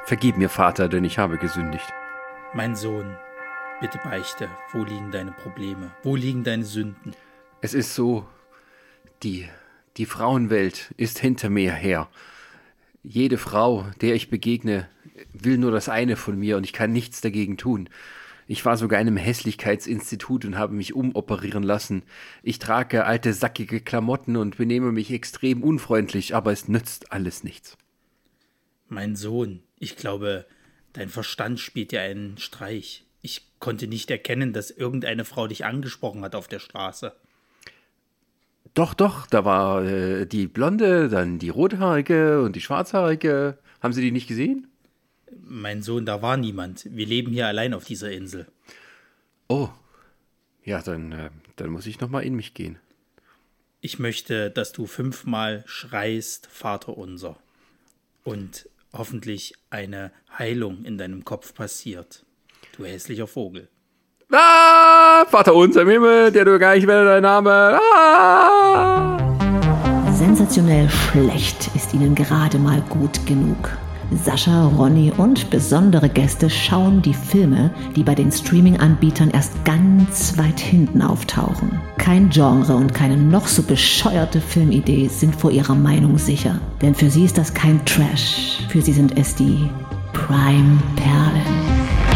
Vergib mir, Vater, denn ich habe gesündigt. Mein Sohn, bitte beichte, wo liegen deine Probleme? Wo liegen deine Sünden? Es ist so, die Frauenwelt ist hinter mir her. Jede Frau, der ich begegne, will nur das eine von mir und ich kann nichts dagegen tun. Ich war sogar in einem Hässlichkeitsinstitut und habe mich umoperieren lassen. Ich trage alte, sackige Klamotten und benehme mich extrem unfreundlich, aber es nützt alles nichts. Mein Sohn, ich glaube, dein Verstand spielt dir einen Streich. Ich konnte nicht erkennen, dass irgendeine Frau dich angesprochen hat auf der Straße. Doch, da war die Blonde, dann die Rothaarige und die Schwarzhaarige. Haben Sie die nicht gesehen? Mein Sohn, da war niemand. Wir leben hier allein auf dieser Insel. Oh, ja, dann muss ich nochmal in mich gehen. Ich möchte, dass du 5-mal schreist, Vater unser. Und hoffentlich eine Heilung in deinem Kopf passiert. Du hässlicher Vogel. Ah, Vater unser im Himmel, der du gar nicht werde dein Name. Ah! Sensationell schlecht ist ihnen gerade mal gut genug. Sascha, Ronny und besondere Gäste schauen die Filme, die bei den Streaming-Anbietern erst ganz weit hinten auftauchen. Kein Genre und keine noch so bescheuerte Filmidee sind vor ihrer Meinung sicher. Denn für sie ist das kein Trash. Für sie sind es die Prime-Perlen.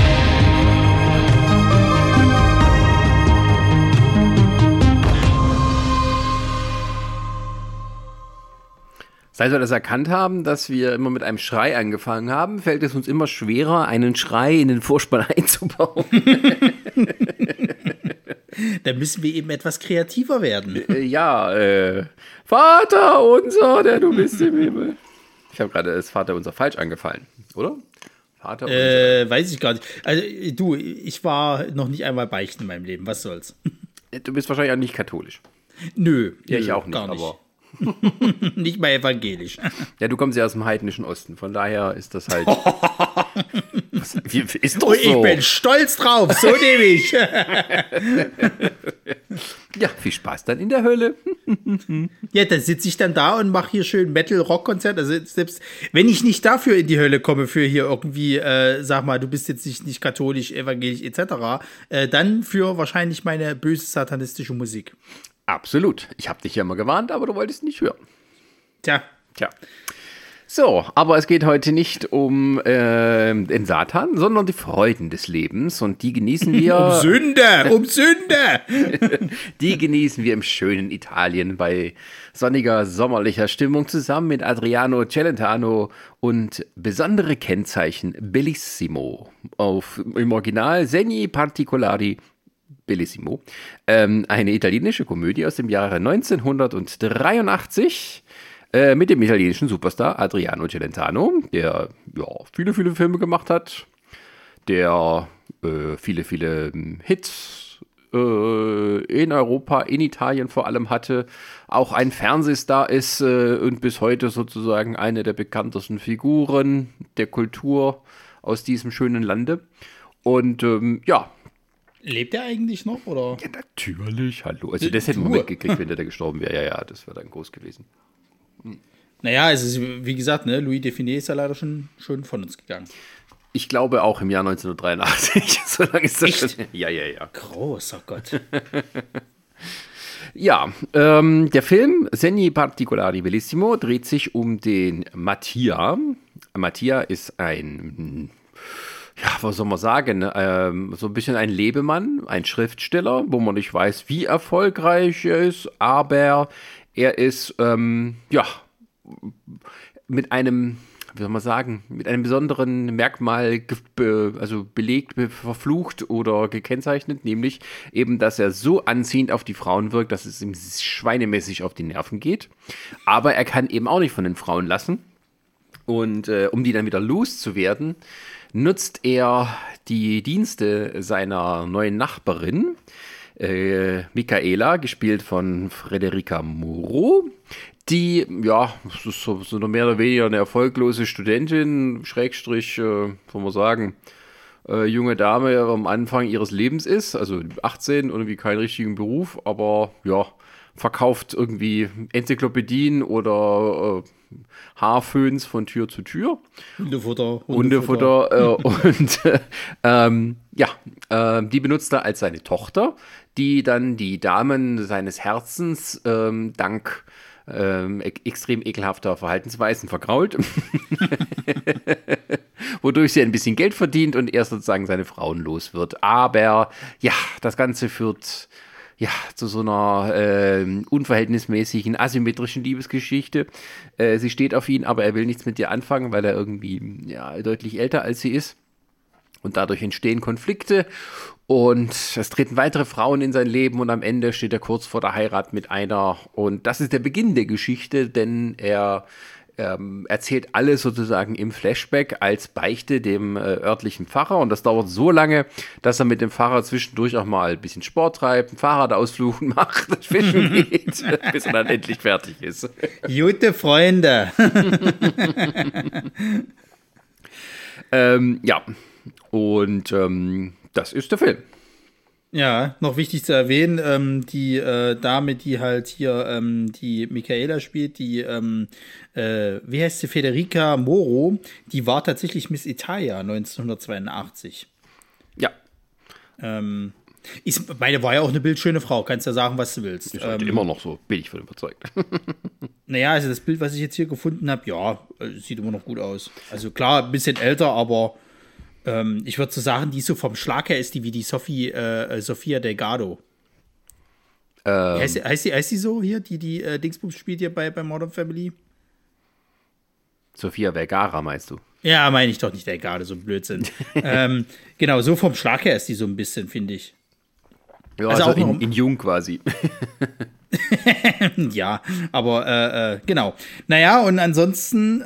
Seit wir das erkannt haben, dass wir immer mit einem Schrei angefangen haben, fällt es uns immer schwerer, einen Schrei in den Vorspann einzubauen. Da müssen wir eben etwas kreativer werden. Vater unser, der du bist im Himmel. Ich habe gerade das Vater unser falsch angefallen, oder? Vater unser. Weiß ich gar nicht. Also du, ich war noch nicht einmal beichten in meinem Leben. Was soll's? Du bist wahrscheinlich auch nicht katholisch. Nö. Ja, ich auch nicht, gar nicht. aber... Nicht mal evangelisch. Ja, du kommst ja aus dem heidnischen Osten, von daher ist das halt... ist doch so. Ich bin stolz drauf, so nehme ich. Ja, viel Spaß dann in der Hölle. Ja, da sitze ich dann da und mache hier schön Metal-Rock-Konzert. Also selbst wenn ich nicht dafür in die Hölle komme, für hier irgendwie, sag mal, du bist jetzt nicht katholisch, evangelisch etc., dann für wahrscheinlich meine böse satanistische Musik. Absolut. Ich habe dich ja mal gewarnt, aber du wolltest nicht hören. Tja. So, aber es geht heute nicht um den Satan, sondern die Freuden des Lebens und die genießen wir... Um Sünde! Die genießen wir im schönen Italien bei sonniger, sommerlicher Stimmung zusammen mit Adriano Celentano und besondere Kennzeichen Bellissimo. Im Original Segni Particolari Bellissimo. Eine italienische Komödie aus dem Jahre 1983 mit dem italienischen Superstar Adriano Celentano, der viele Filme gemacht hat, der viele Hits in Europa, in Italien vor allem hatte, auch ein Fernsehstar ist und bis heute sozusagen eine der bekanntesten Figuren der Kultur aus diesem schönen Lande. Und Lebt er eigentlich noch, oder? Ja, natürlich, hallo. Also das hätten wir mitgekriegt, wenn der gestorben wäre. Ja, das wäre dann groß gewesen. Naja, es ist, wie gesagt, ne, Louis Define ist ja leider schon von uns gegangen. Ich glaube auch im Jahr 1983. So lange ist das Echt? schon. Ja. Großer Gott. Ja, der Film Segni Particolari Bellissimo dreht sich um den Mattia. Mattia ist ein... Ja, was soll man sagen, so ein bisschen ein Lebemann, ein Schriftsteller, wo man nicht weiß, wie erfolgreich er ist, aber er ist, mit einem, wie soll man sagen, mit einem besonderen Merkmal belegt, verflucht oder gekennzeichnet, nämlich eben, dass er so anziehend auf die Frauen wirkt, dass es ihm schweinemäßig auf die Nerven geht, aber er kann eben auch nicht von den Frauen lassen und um die dann wieder loszuwerden, nutzt er die Dienste seiner neuen Nachbarin, Michaela, gespielt von Federica Muro, die, so mehr oder weniger eine erfolglose Studentin, Schrägstrich, soll man sagen, junge Dame am Anfang ihres Lebens ist, also 18, irgendwie keinen richtigen Beruf, aber verkauft irgendwie Enzyklopädien oder Haarföhns von Tür zu Tür. Hundefutter. Die benutzt er als seine Tochter, die dann die Damen seines Herzens dank extrem ekelhafter Verhaltensweisen vergrault, wodurch sie ein bisschen Geld verdient und er sozusagen seine Frauen los wird. Aber ja, das Ganze führt zu so einer unverhältnismäßigen, asymmetrischen Liebesgeschichte. Sie steht auf ihn, aber er will nichts mit ihr anfangen, weil er irgendwie deutlich älter als sie ist. Und dadurch entstehen Konflikte und es treten weitere Frauen in sein Leben und am Ende steht er kurz vor der Heirat mit einer. Und das ist der Beginn der Geschichte, denn er erzählt alles sozusagen im Flashback als Beichte dem örtlichen Pfarrer. Und das dauert so lange, dass er mit dem Pfarrer zwischendurch auch mal ein bisschen Sport treibt, einen Fahrradausflug macht, fischen geht, bis er dann endlich fertig ist. Gute Freunde. Und das ist der Film. Ja, noch wichtig zu erwähnen, die Dame, die halt hier die Michaela spielt, die, wie heißt sie, Federica Moro, die war tatsächlich Miss Italia 1982. Ja. Meine war ja auch eine bildschöne Frau, kannst ja sagen, was du willst. Ist heute immer noch so, bin ich von überzeugt. Naja, also das Bild, was ich jetzt hier gefunden habe, sieht immer noch gut aus. Also klar, ein bisschen älter, aber ich würde so sagen, die so vom Schlag her ist die wie die Sofia Delgado. Heißt sie so hier, die Dingsbums spielt hier bei Modern Family? Sofia Vergara meinst du? Ja, meine ich doch nicht Delgado, so ein Blödsinn. Genau, so vom Schlag her ist die so ein bisschen, finde ich. Ja, also auch in jung quasi. Ja, aber genau. Naja, und ansonsten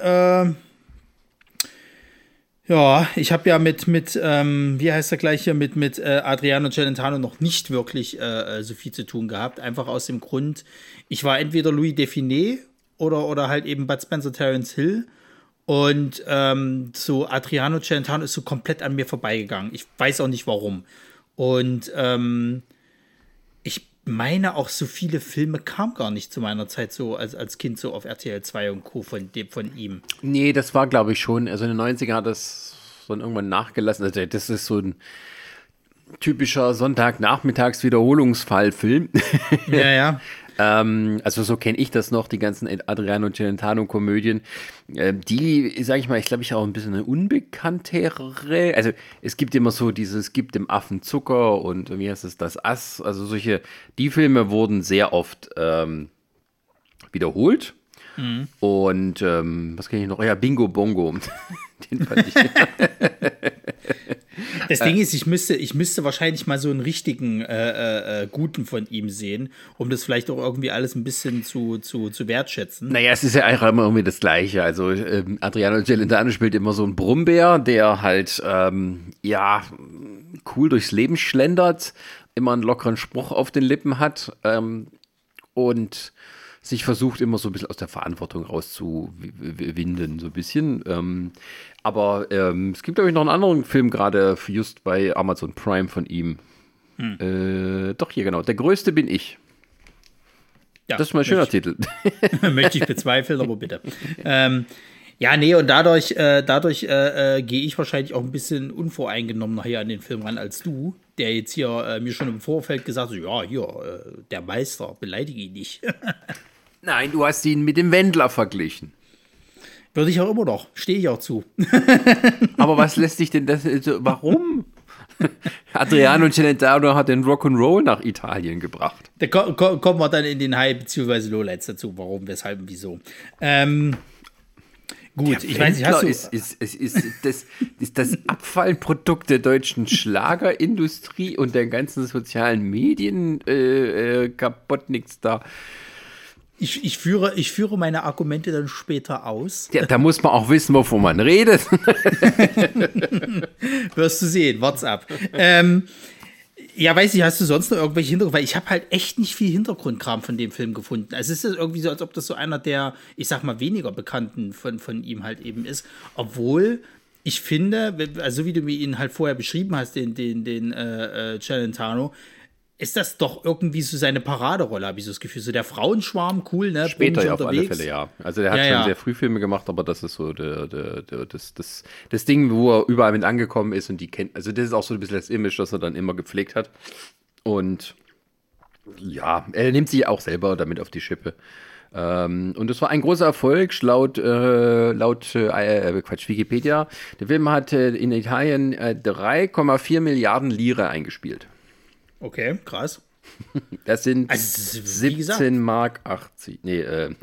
ich habe ja mit wie heißt er gleich hier, mit Adriano Celentano noch nicht wirklich so viel zu tun gehabt. Einfach aus dem Grund, ich war entweder Louis Define oder halt eben Bud Spencer, Terence Hill. Und so Adriano Celentano ist so komplett an mir vorbeigegangen. Ich weiß auch nicht warum. Und ich meine auch, so viele Filme kamen gar nicht zu meiner Zeit so als Kind so auf RTL 2 und Co. von ihm. Nee, das war, glaube ich, schon. Also in den 90ern hat das dann irgendwann nachgelassen. Also das ist so ein typischer Sonntagnachmittags-Wiederholungsfall-Film. Ja. Also so kenne ich das noch, die ganzen Adriano Celentano-Komödien. Die, sage ich mal, ich glaube, ich auch ein bisschen eine unbekanntere. Also es gibt immer so dieses, gibt dem Affen Zucker und wie heißt es, das Ass. Also die Filme wurden sehr oft wiederholt. Mhm. Und was kenne ich noch? Ja, Bingo Bongo. Den fand ich. Das Ding ist, ich müsste wahrscheinlich mal so einen richtigen guten von ihm sehen, um das vielleicht auch irgendwie alles ein bisschen zu wertschätzen. Naja, es ist ja einfach immer irgendwie das Gleiche. Also Adriano Celentano spielt immer so einen Brummbär, der halt cool durchs Leben schlendert, immer einen lockeren Spruch auf den Lippen hat und sich versucht, immer so ein bisschen aus der Verantwortung rauszuwinden, so ein bisschen. Aber es gibt, glaube ich, noch einen anderen Film gerade just bei Amazon Prime von ihm. Doch, hier genau. Der Größte bin ich. Ja, das ist mal ein schöner Titel. Möchte ich bezweifeln, aber bitte. Und dadurch gehe ich wahrscheinlich auch ein bisschen unvoreingenommener hier an den Film ran als du, der jetzt hier mir schon im Vorfeld gesagt hat, ja, hier, der Meister, beleidige ihn nicht. Nein, du hast ihn mit dem Wendler verglichen. Würde ich auch immer noch, stehe ich auch zu. Aber was lässt sich denn das, warum? Adriano Celentano hat den Rock'n'Roll nach Italien gebracht. Da kommen wir dann in den High bzw. Lowlights dazu, warum, weshalb und wieso. Gut, ich weiß nicht, hast du... Ist das Abfallprodukt der deutschen Schlagerindustrie und der ganzen sozialen Medien kaputt, nichts da. Ich führe meine Argumente dann später aus. Ja, da muss man auch wissen, wovon man redet. Wirst du sehen, what's up. Ja, weiß ich, hast du sonst noch irgendwelche Hintergründe? Weil ich habe halt echt nicht viel Hintergrundkram von dem Film gefunden. Also es ist irgendwie so, als ob das so einer der, ich sag mal, weniger Bekannten von ihm halt eben ist. Obwohl ich finde, also so wie du mir ihn halt vorher beschrieben hast, den Celentano, ist das doch irgendwie so seine Paraderolle, habe ich so das Gefühl. So der Frauenschwarm, cool, ne? Später ja auf alle Fälle, ja. Also der hat schon sehr früh Filme gemacht, aber das ist so das Ding, wo er überall mit angekommen ist und die kennt, also das ist auch so ein bisschen das Image, das er dann immer gepflegt hat. Und ja, er nimmt sich auch selber damit auf die Schippe. Und das war ein großer Erfolg, laut Wikipedia. Der Film hat in Italien 3,4 Milliarden Lire eingespielt. Okay, krass. Das sind also, 17 Mark 80. Nee, ich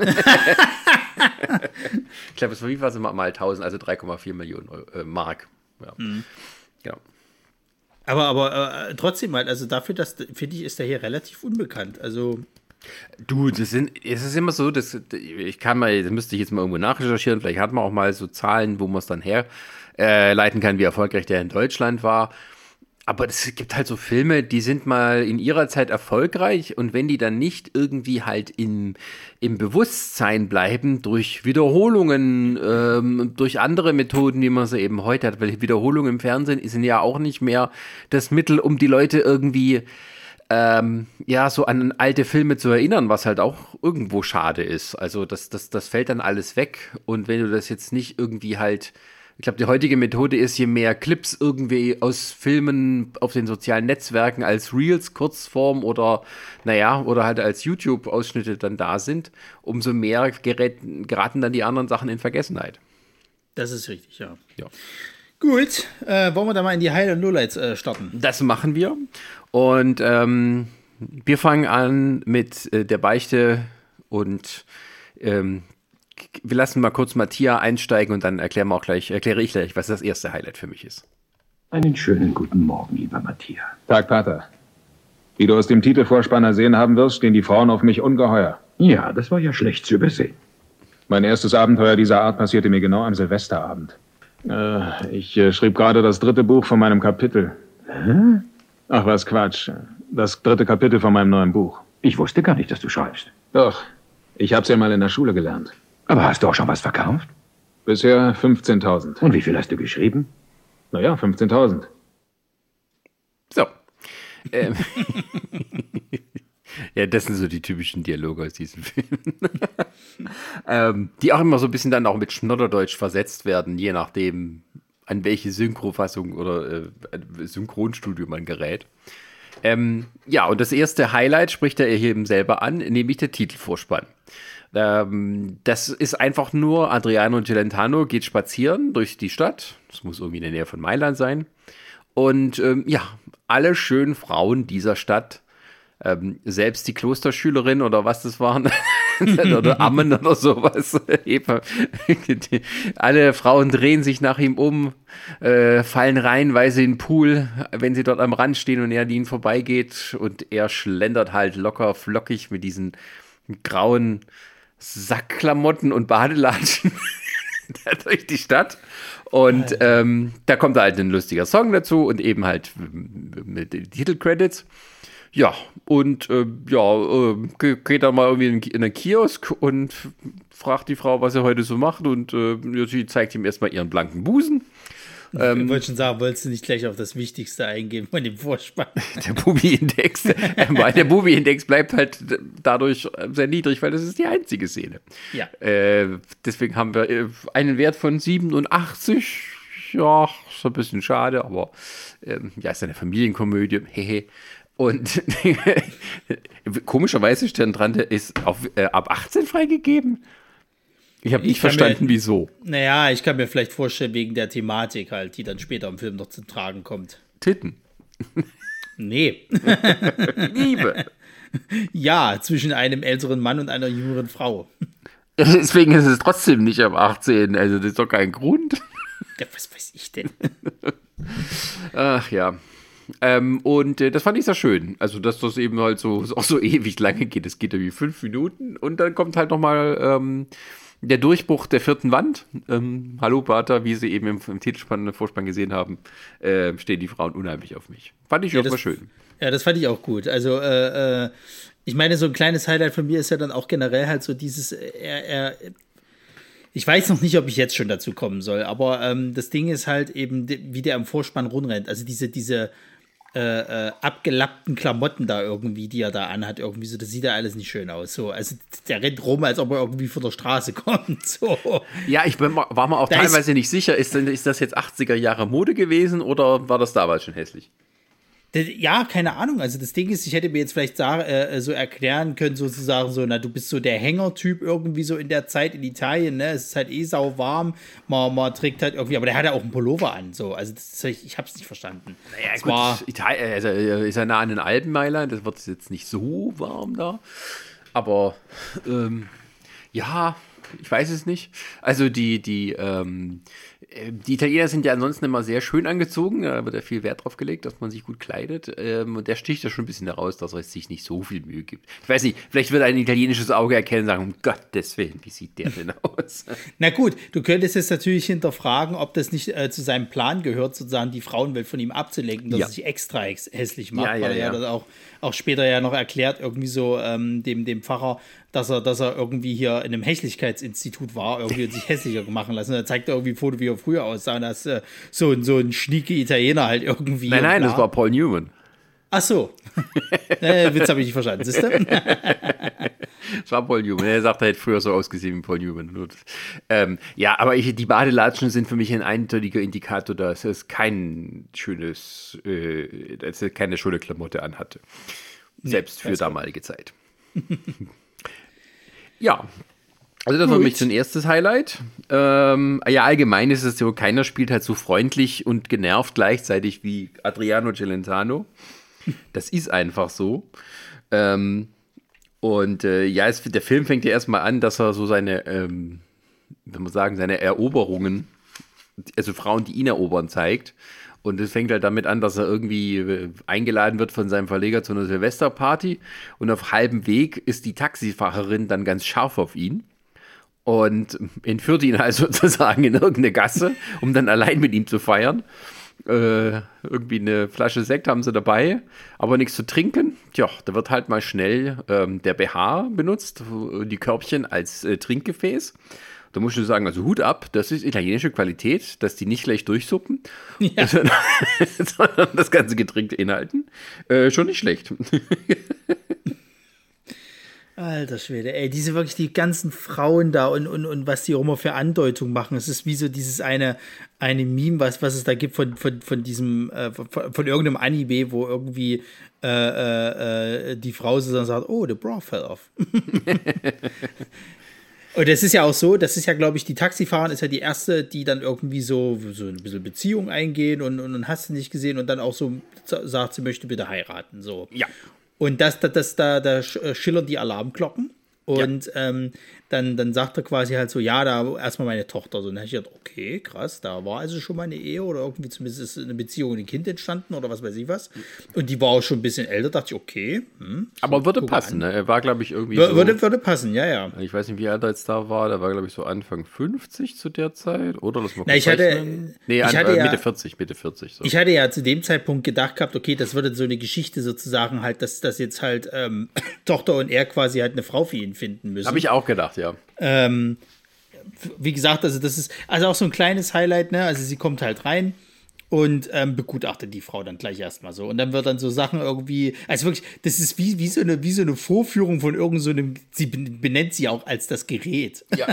glaube, es war wie was mal 1000, also 3,4 Millionen Mark. Ja. Genau. Aber trotzdem halt, also dafür, dass, finde ich, ist der hier relativ unbekannt. Also. Du, es ist immer so, das müsste ich jetzt mal irgendwo nachrecherchieren, vielleicht hat man auch mal so Zahlen, wo man es dann herleiten kann, wie erfolgreich der in Deutschland war. Aber es gibt halt so Filme, die sind mal in ihrer Zeit erfolgreich und wenn die dann nicht irgendwie halt im Bewusstsein bleiben durch Wiederholungen, durch andere Methoden, wie man sie eben heute hat, weil Wiederholungen im Fernsehen sind ja auch nicht mehr das Mittel, um die Leute irgendwie so an alte Filme zu erinnern, was halt auch irgendwo schade ist. Also das fällt dann alles weg und wenn du das jetzt nicht irgendwie halt. Ich glaube, die heutige Methode ist, je mehr Clips irgendwie aus Filmen auf den sozialen Netzwerken als Reels, Kurzform oder halt als YouTube-Ausschnitte dann da sind, umso mehr geraten dann die anderen Sachen in Vergessenheit. Das ist richtig, ja. Gut, wollen wir da mal in die Highlights und Lowlights starten? Das machen wir. Und wir fangen an mit der Beichte und wir lassen mal kurz Matthias einsteigen und dann erkläre ich gleich, was das erste Highlight für mich ist. Einen schönen guten Morgen, lieber Matthias. Tag, Pater. Wie du aus dem Titelvorspann ersehen haben wirst, stehen die Frauen auf mich ungeheuer. Ja, das war ja schlecht zu übersehen. Mein erstes Abenteuer dieser Art passierte mir genau am Silvesterabend. Ich schrieb gerade das 3. Buch von meinem Kapitel. Hä? Ach, was Quatsch. Das 3. Kapitel von meinem neuen Buch. Ich wusste gar nicht, dass du schreibst. Doch, ich hab's ja mal in der Schule gelernt. Aber hast du auch schon was verkauft? Bisher 15.000. Und wie viel hast du geschrieben? Naja, 15.000. So. Ja, das sind so die typischen Dialoge aus diesem Film. Die auch immer so ein bisschen dann auch mit Schnodderdeutsch versetzt werden, je nachdem, an welche Synchrofassung oder Synchronstudio man gerät. Und das erste Highlight spricht er hier eben selber an, nämlich der Titelvorspann. Das ist einfach nur Adriano Celentano geht spazieren durch die Stadt. Das muss irgendwie in der Nähe von Mailand sein. Und alle schönen Frauen dieser Stadt, selbst die Klosterschülerin oder was das waren, oder Ammen oder sowas. Alle Frauen drehen sich nach ihm um, fallen reihenweise in den Pool, wenn sie dort am Rand stehen und er an ihnen vorbeigeht. Und er schlendert halt locker flockig mit diesen grauen Sackklamotten und Badelatschen durch die Stadt. Und da kommt halt ein lustiger Song dazu und eben halt mit den Titelcredits. Ja, und geht dann mal irgendwie in einen Kiosk und fragt die Frau, was er heute so macht. Und sie zeigt ihm erstmal ihren blanken Busen. Ich wollte schon sagen, wolltest du nicht gleich auf das Wichtigste eingehen von dem Vorspann? Der Bubi-Index. Der Bubi-Index bleibt halt dadurch sehr niedrig, weil das ist die einzige Szene. Ja. Deswegen haben wir einen Wert von 87. Ja, ist ein bisschen schade, aber ist eine Familienkomödie. Hehe. Und komischerweise steht dran, der ist ab 18 freigegeben. Ich habe nicht verstanden, wieso. Naja, ich kann mir vielleicht vorstellen, wegen der Thematik halt, die dann später im Film noch zum Tragen kommt. Titten. Nee. Liebe. Ja, zwischen einem älteren Mann und einer jüngeren Frau. Deswegen ist es trotzdem nicht ab 18. Also das ist doch kein Grund. Ja, was weiß ich denn? Ach ja. Und das fand ich sehr schön. Also, dass das eben halt auch so ewig lange geht. Es geht irgendwie 5 Minuten und dann kommt halt nochmal der Durchbruch der 4. Wand. Hallo, Pater, wie Sie eben im Vorspann gesehen haben, stehen die Frauen unheimlich auf mich. Fand ich auch mal schön. Ja, das fand ich auch gut. Also, ich meine, so ein kleines Highlight von mir ist ja dann auch generell halt so dieses, ich weiß noch nicht, ob ich jetzt schon dazu kommen soll, aber das Ding ist halt eben, wie der im Vorspann rumrennt. Also diese abgelappten Klamotten da irgendwie, die er da anhat, irgendwie so, das sieht ja alles nicht schön aus. So, also der rennt rum, als ob er irgendwie von der Straße kommt. So. Ja, ich war mir auch teilweise nicht sicher, ist das jetzt 80er Jahre Mode gewesen oder war das damals schon hässlich? Ja, keine Ahnung. Also das Ding ist, ich hätte mir jetzt vielleicht so erklären können, sozusagen so, na, du bist so der Hängertyp irgendwie so in der Zeit in Italien, ne? Es ist halt sau warm, man trägt halt irgendwie, aber der hat ja auch einen Pullover an, so. Also ich hab's nicht verstanden. Naja, gut, Italien, also ist ja nah an den Alpen, Mailand, das wird jetzt nicht so warm aber ja, ich weiß es nicht. Also die Italiener sind ja ansonsten immer sehr schön angezogen, da wird ja viel Wert drauf gelegt, dass man sich gut kleidet. Und der sticht ja schon ein bisschen heraus, dass er sich nicht so viel Mühe gibt. Ich weiß nicht, vielleicht wird ein italienisches Auge erkennen und sagen, um Gottes Willen, wie sieht der denn aus? Na gut, du könntest jetzt natürlich hinterfragen, ob das nicht zu seinem Plan gehört, sozusagen die Frauenwelt von ihm abzulenken, dass er sich extra hässlich macht, weil er das auch später ja noch erklärt, irgendwie so dem Pfarrer, dass er irgendwie hier in einem Hässlichkeitsinstitut war, irgendwie und sich hässlicher machen lassen. Da zeigt er irgendwie ein Foto, wie er früher aussah, dass so ein schnieke Italiener halt irgendwie. Nein, das war Paul Newman. Ach so. Witz habe ich nicht verstanden, siehst du? Das war Paul Newman. Er sagt, er hätte früher so ausgesehen wie Paul Newman. Ja, aber die Badelatschen sind für mich ein eindeutiger Indikator, dass es keine schöne Klamotte anhatte. Selbst für damalige Zeit. Ja, also das war für mich so ein erstes Highlight. Ja, allgemein ist es so, keiner spielt halt so freundlich und genervt gleichzeitig wie Adriano Celentano. Das ist einfach so. Der Film fängt ja erstmal an, dass er so seine Eroberungen, also Frauen, die ihn erobern, zeigt. Und es fängt halt damit an, dass er irgendwie eingeladen wird von seinem Verleger zu einer Silvesterparty. Und auf halbem Weg ist die Taxifahrerin dann ganz scharf auf ihn und entführt ihn also sozusagen in irgendeine Gasse, um dann allein mit ihm zu feiern. Irgendwie eine Flasche Sekt haben sie dabei, aber nichts zu trinken. Tja, da wird halt mal schnell der BH benutzt, die Körbchen als Trinkgefäß. Da musst du sagen, also Hut ab, das ist italienische Qualität, dass die nicht gleich durchsuppen, sondern das ganze Getränk inhalten. Schon nicht schlecht. Alter Schwede, ey, die ganzen Frauen da und was die auch immer für Andeutungen machen. Es ist wie so dieses eine Meme, was es da gibt von diesem, von irgendeinem Anime, wo irgendwie die Frau so sagt, oh, the bra fell off. Und das ist ja auch so, das ist ja, glaube ich, die Taxifahrerin ist ja die erste, die dann irgendwie so ein bisschen Beziehung eingehen und hast du nicht gesehen und dann auch so sagt, sie möchte bitte heiraten. So. Ja. Und da schillern die Alarmglocken. Und dann sagt er quasi halt so, ja, da erstmal meine Tochter. So, und dann habe ich gedacht, okay, krass, da war also schon mal eine Ehe oder irgendwie zumindest ist eine Beziehung und ein Kind entstanden oder was weiß ich was. Und die war auch schon ein bisschen älter, dachte ich, okay. Aber würde passen, ne? Er war, glaube ich, irgendwie würde passen, ja. Ich weiß nicht, wie alt er jetzt da war. Der war, glaube ich, so Anfang 50 zu der Zeit. Oder lass mal kurz Mitte 40. So. Ich hatte ja zu dem Zeitpunkt gedacht gehabt, okay, das würde so eine Geschichte sozusagen halt, dass das jetzt halt Tochter und er quasi halt eine Frau für ihn finden müssen. Habe ich auch gedacht, ja. Wie gesagt, also das ist also auch so ein kleines Highlight, ne? Also sie kommt halt rein und begutachtet die Frau dann gleich erstmal so. Und dann wird dann so Sachen irgendwie, also wirklich, das ist wie so eine Vorführung von irgend so einem, sie benennt sie auch als das Gerät. Ja.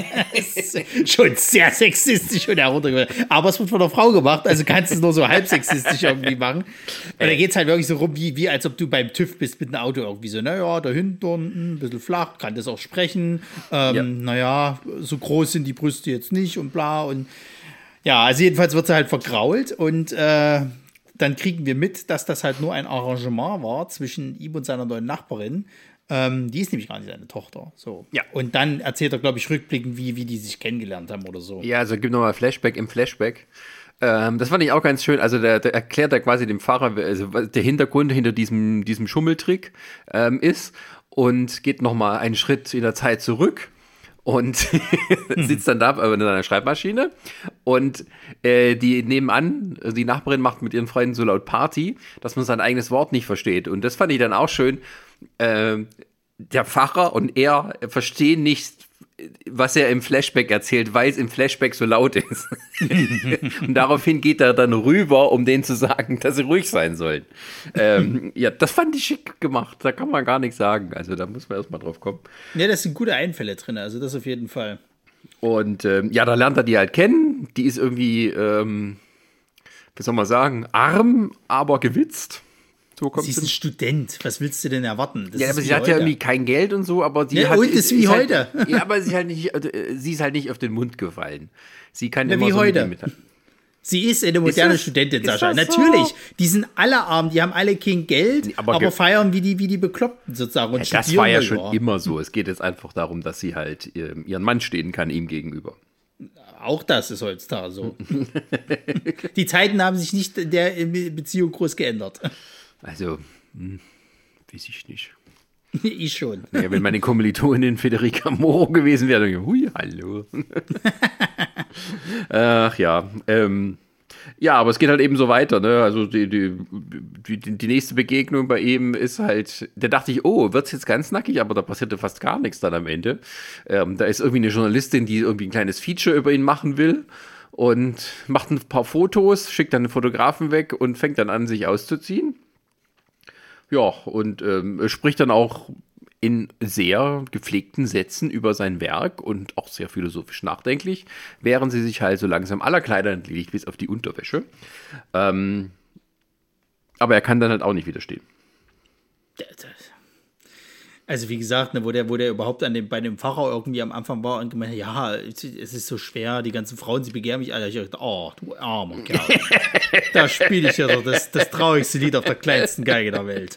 Schon sehr sexistisch und heruntergebracht. Aber es wird von der Frau gemacht, also kannst du es nur so halb sexistisch irgendwie machen. Und da geht es halt wirklich so rum, wie als ob du beim TÜV bist mit einem Auto irgendwie so, naja, da hinten ein bisschen flach, kann das auch sprechen. Naja, so groß sind die Brüste jetzt nicht und bla und ja, also jedenfalls wird sie halt vergrault und dann kriegen wir mit, dass das halt nur ein Arrangement war zwischen ihm und seiner neuen Nachbarin. Die ist nämlich gar nicht seine Tochter. So. Ja. Und dann erzählt er, glaube ich, rückblickend, wie die sich kennengelernt haben oder so. Ja, also gibt nochmal Flashback im Flashback. Das fand ich auch ganz schön. Also der erklärt da quasi dem Pfarrer, also der Hintergrund hinter diesem Schummeltrick ist und geht nochmal einen Schritt in der Zeit zurück. Und sitzt dann da in einer Schreibmaschine und die nebenan, also die Nachbarin macht mit ihren Freunden so laut Party, dass man sein eigenes Wort nicht versteht. Und das fand ich dann auch schön. Der Pfarrer und er verstehen nicht was er im Flashback erzählt, weil es im Flashback so laut ist. Und daraufhin geht er dann rüber, um denen zu sagen, dass sie ruhig sein sollen. Ja, das fand ich schick gemacht. Da kann man gar nichts sagen. Also da muss man erstmal drauf kommen. Ja, das sind gute Einfälle drin. Also das auf jeden Fall. Und ja, da lernt er die halt kennen. Die ist irgendwie, wie soll man sagen, arm, aber gewitzt. So kommt sie ist ein Student. Was willst du denn erwarten? Das ja, aber sie hat ja irgendwie kein Geld und so, aber sie ja, hat. Und ist wie heute. Halt, ja, aber sie ist halt nicht auf den Mund gefallen. Sie kann ja, immer wie so heute. mit Sie ist eine moderne Studentin, Sascha. So? Natürlich. Die sind alle arm, die haben alle kein Geld, aber feiern wie die Bekloppten sozusagen. Und ja, das war ja schon immer so. Es geht jetzt einfach darum, dass sie halt ihren Mann stehen kann ihm gegenüber. Auch das ist heutzutage so. Die Zeiten haben sich nicht in der Beziehung groß geändert. Also, weiß ich nicht. Ich schon. Ja, wenn meine Kommilitonin Federica Moro gewesen wäre, dann hui, hallo. Ach ja, ja, aber es geht halt eben so weiter, ne? Also die nächste Begegnung bei ihm ist halt, da dachte ich, oh, wird's jetzt ganz nackig, aber da passierte fast gar nichts dann am Ende. Da ist irgendwie eine Journalistin, die irgendwie ein kleines Feature über ihn machen will und macht ein paar Fotos, schickt dann den Fotografen weg und fängt dann an, sich auszuziehen. Ja, und spricht dann auch in sehr gepflegten Sätzen über sein Werk und auch sehr philosophisch nachdenklich, während sie sich halt so langsam aller Kleider entledigt, bis auf die Unterwäsche. Aber er kann dann halt auch nicht widerstehen. Also wie gesagt, ne, wo der überhaupt bei dem Pfarrer irgendwie am Anfang war und gemeint hat, ja, es ist so schwer, die ganzen Frauen, sie begehren mich alle. Ich dachte, oh, du armer Kerl. Da spiele ich ja doch das traurigste Lied auf der kleinsten Geige der Welt.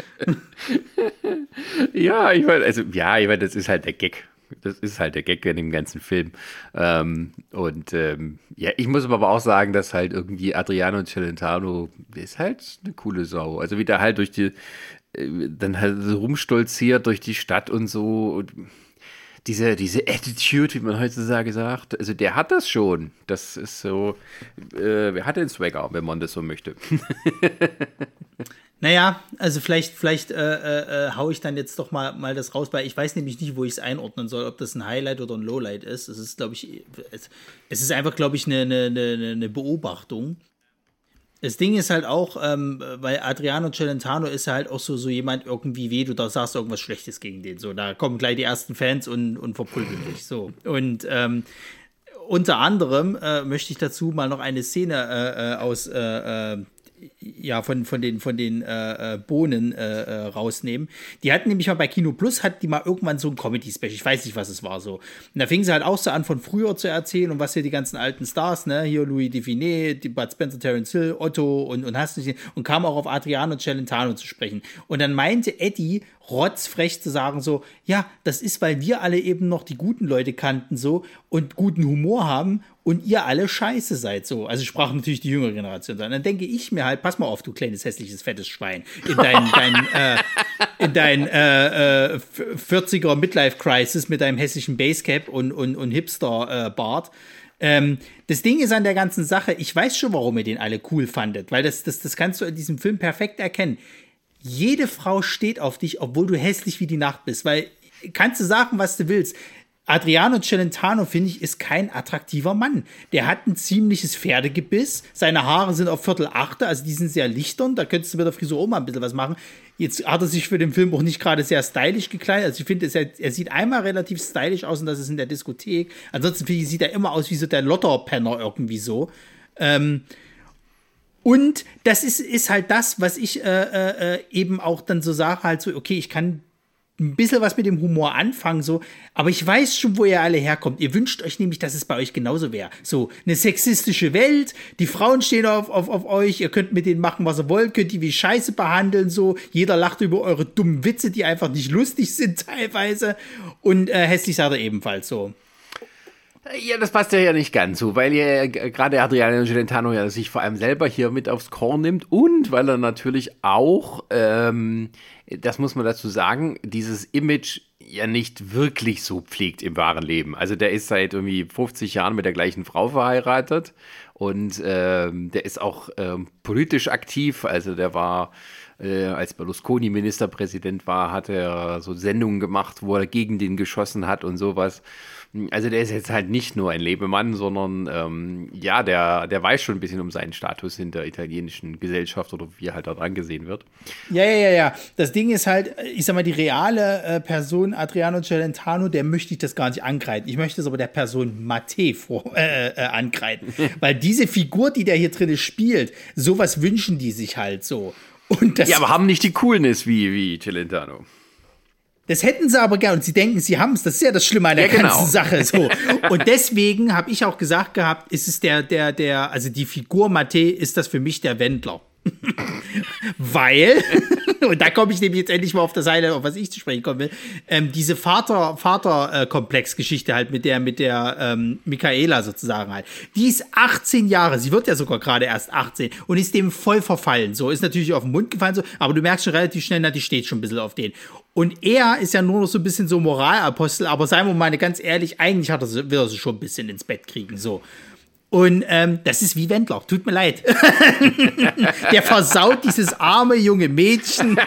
Ja, ich meine, das ist halt der Gag. Das ist halt der Gag in dem ganzen Film. Ja, ich muss aber auch sagen, dass halt irgendwie Adriano Celentano ist halt eine coole Sau. Also wie der halt dann halt so rumstolziert durch die Stadt und so. Und diese Attitude, wie man heutzutage sagt, also der hat das schon. Das ist so, wer hat den Swagger, wenn man das so möchte. Naja, also vielleicht hau ich dann jetzt doch mal das raus, weil ich weiß nämlich nicht, wo ich es einordnen soll, ob das ein Highlight oder ein Lowlight ist. Es ist, glaube ich, es ist einfach, glaube ich, eine Beobachtung. Das Ding ist halt auch, weil Adriano Celentano ist halt auch so jemand irgendwie du da sagst irgendwas Schlechtes gegen den. So, da kommen gleich die ersten Fans und verprügeln dich. So. Und unter anderem möchte ich dazu mal noch eine Szene aus von den Bohnen rausnehmen. Die hatten nämlich mal bei Kino Plus, hat die mal irgendwann so ein Comedy-Special, ich weiß nicht, was es war so. Und da fing sie halt auch so an, von früher zu erzählen und was hier die ganzen alten Stars, ne, hier Louis Define, Bud Spencer, Terence Hill, Otto und hast nicht, und kam auch auf Adriano Celentano zu sprechen. Und dann meinte Eddie, rotzfrech zu sagen so, ja, das ist, weil wir alle eben noch die guten Leute kannten so und guten Humor haben und ihr alle scheiße seid so. Also sprach natürlich die jüngere Generation. Und dann denke ich mir halt, pass mal auf, du kleines, hässliches, fettes Schwein. In dein 40er Midlife-Crisis mit deinem hässlichen Basecap und Hipster-Bart. Das Ding ist an der ganzen Sache, ich weiß schon, warum ihr den alle cool fandet, weil das kannst du in diesem Film perfekt erkennen. Jede Frau steht auf dich, obwohl du hässlich wie die Nacht bist, weil kannst du sagen, was du willst. Adriano Celentano, finde ich, ist kein attraktiver Mann. Der hat ein ziemliches Pferdegebiss. Seine Haare sind auf Viertel-Achte, also die sind sehr lichtern. Da könntest du mit der Frisur auch mal ein bisschen was machen. Jetzt hat er sich für den Film auch nicht gerade sehr stylisch gekleidet. Also ich finde, er sieht einmal relativ stylisch aus und das ist in der Diskothek. Ansonsten finde ich, sieht er immer aus wie so der Lotterpenner irgendwie so. Und das ist halt das, was ich eben auch dann so sage, halt so, okay, ich kann ein bisschen was mit dem Humor anfangen, so, aber ich weiß schon, wo ihr alle herkommt. Ihr wünscht euch nämlich, dass es bei euch genauso wäre. So, eine sexistische Welt, die Frauen stehen auf euch, ihr könnt mit denen machen, was ihr wollt, könnt die wie Scheiße behandeln, so, jeder lacht über eure dummen Witze, die einfach nicht lustig sind teilweise und hässlich seid ihr ebenfalls so. Ja, das passt ja nicht ganz so, weil ja gerade Adriano Celentano ja sich vor allem selber hier mit aufs Korn nimmt und weil er natürlich auch, das muss man dazu sagen, dieses Image ja nicht wirklich so pflegt im wahren Leben. Also der ist seit irgendwie 50 Jahren mit der gleichen Frau verheiratet und der ist auch politisch aktiv, also der war Als Berlusconi Ministerpräsident war, hat er so Sendungen gemacht, wo er gegen den geschossen hat und sowas. Also der ist jetzt halt nicht nur ein Lebemann, sondern der weiß schon ein bisschen um seinen Status in der italienischen Gesellschaft oder wie er halt dort angesehen wird. Ja. Das Ding ist halt, ich sag mal, die reale Person Adriano Celentano, der möchte ich das gar nicht ankreiden. Ich möchte es aber der Person Mattei ankreiden. Weil diese Figur, die der hier drin spielt, sowas wünschen die sich halt so. Und das, Ja, aber haben nicht die Coolness wie Celentano. das hätten sie aber gern und sie denken, sie haben es. Das ist ja das Schlimme an der ganzen Sache. So. Und deswegen habe ich auch gesagt gehabt, ist es also die Figur Mattei ist das für mich der Wendler. Weil, und da komme ich nämlich jetzt endlich mal auf das eine, auf was ich zu sprechen kommen will, diese Vater-Komplex-Geschichte halt mit der Michaela sozusagen halt. Die ist 18 Jahre, sie wird ja sogar gerade erst 18 und ist dem voll verfallen. So, ist natürlich auf den Mund gefallen, so, aber du merkst schon relativ schnell, die steht schon ein bisschen auf den. Und er ist ja nur noch so ein bisschen so Moralapostel, aber seien wir mal ganz ehrlich, eigentlich will er sie schon ein bisschen ins Bett kriegen, so. Und das ist wie Wendler, tut mir leid. Der versaut dieses arme junge Mädchen.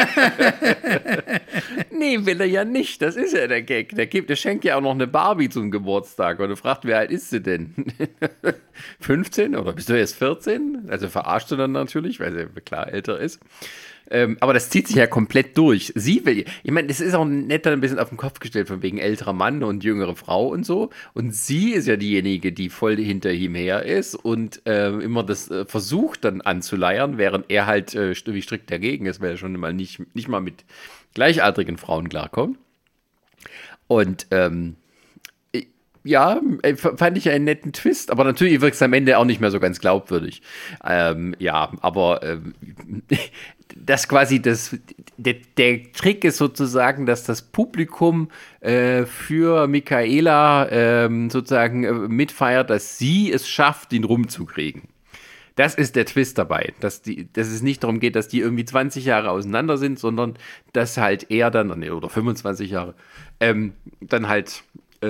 Nee, will er ja nicht. Das ist ja der Gag. Der schenkt ja auch noch eine Barbie zum Geburtstag und er fragt, wie alt ist sie denn? 15 oder bist du erst 14? Also verarscht du dann natürlich, weil sie klar älter ist. Aber das zieht sich ja komplett durch. Sie will, ich meine, es ist auch nett dann ein bisschen auf den Kopf gestellt, von wegen älterer Mann und jüngere Frau und so. Und sie ist ja diejenige, die voll hinter ihm her ist und immer das versucht dann anzuleiern, während er halt wie strikt dagegen ist, weil er schon mal nicht mal mit gleichaltrigen Frauen klarkommt. Und fand ich einen netten Twist, aber natürlich wirkt es am Ende auch nicht mehr so ganz glaubwürdig. Das quasi der Trick ist sozusagen, dass das Publikum für Michaela mitfeiert, dass sie es schafft, ihn rumzukriegen. Das ist der Twist dabei, dass es nicht darum geht, dass die irgendwie 20 Jahre auseinander sind, sondern dass halt er dann, oder 25 Jahre, dann halt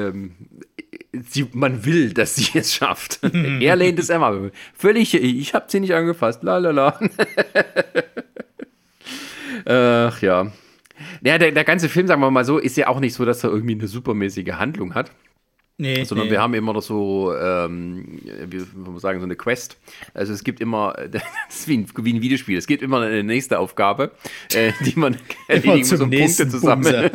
man will, dass sie es schafft. Er lehnt es immer. Völlig, ich hab sie nicht angefasst. Lalala. Ach ja. Ja, der ganze Film, sagen wir mal so, ist ja auch nicht so, dass er irgendwie eine supermäßige Handlung hat. Nee. Sondern wir haben immer noch so, wie soll man sagen, so eine Quest. Also es gibt immer, das ist wie ein Videospiel, es gibt immer eine nächste Aufgabe, die man erledigen muss, um Punkte zu sammeln.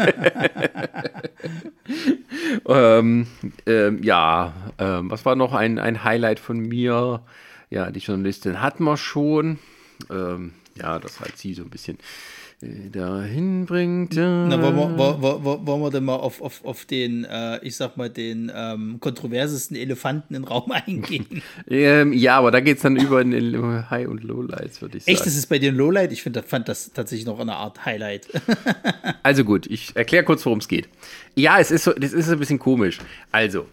Was war noch ein Highlight von mir? Ja, die Journalistin hatten wir schon. Dass halt sie so ein bisschen dahin bringt. Na, wollen wir denn mal auf den, den kontroversesten Elefanten im Raum eingehen? Aber da geht es dann über in High- und Lowlights, würde ich sagen. Echt, das ist bei dir ein Lowlight? Ich fand das tatsächlich noch eine Art Highlight. Also gut, ich erkläre kurz, worum es geht. Ja, das ist ein bisschen komisch. Also,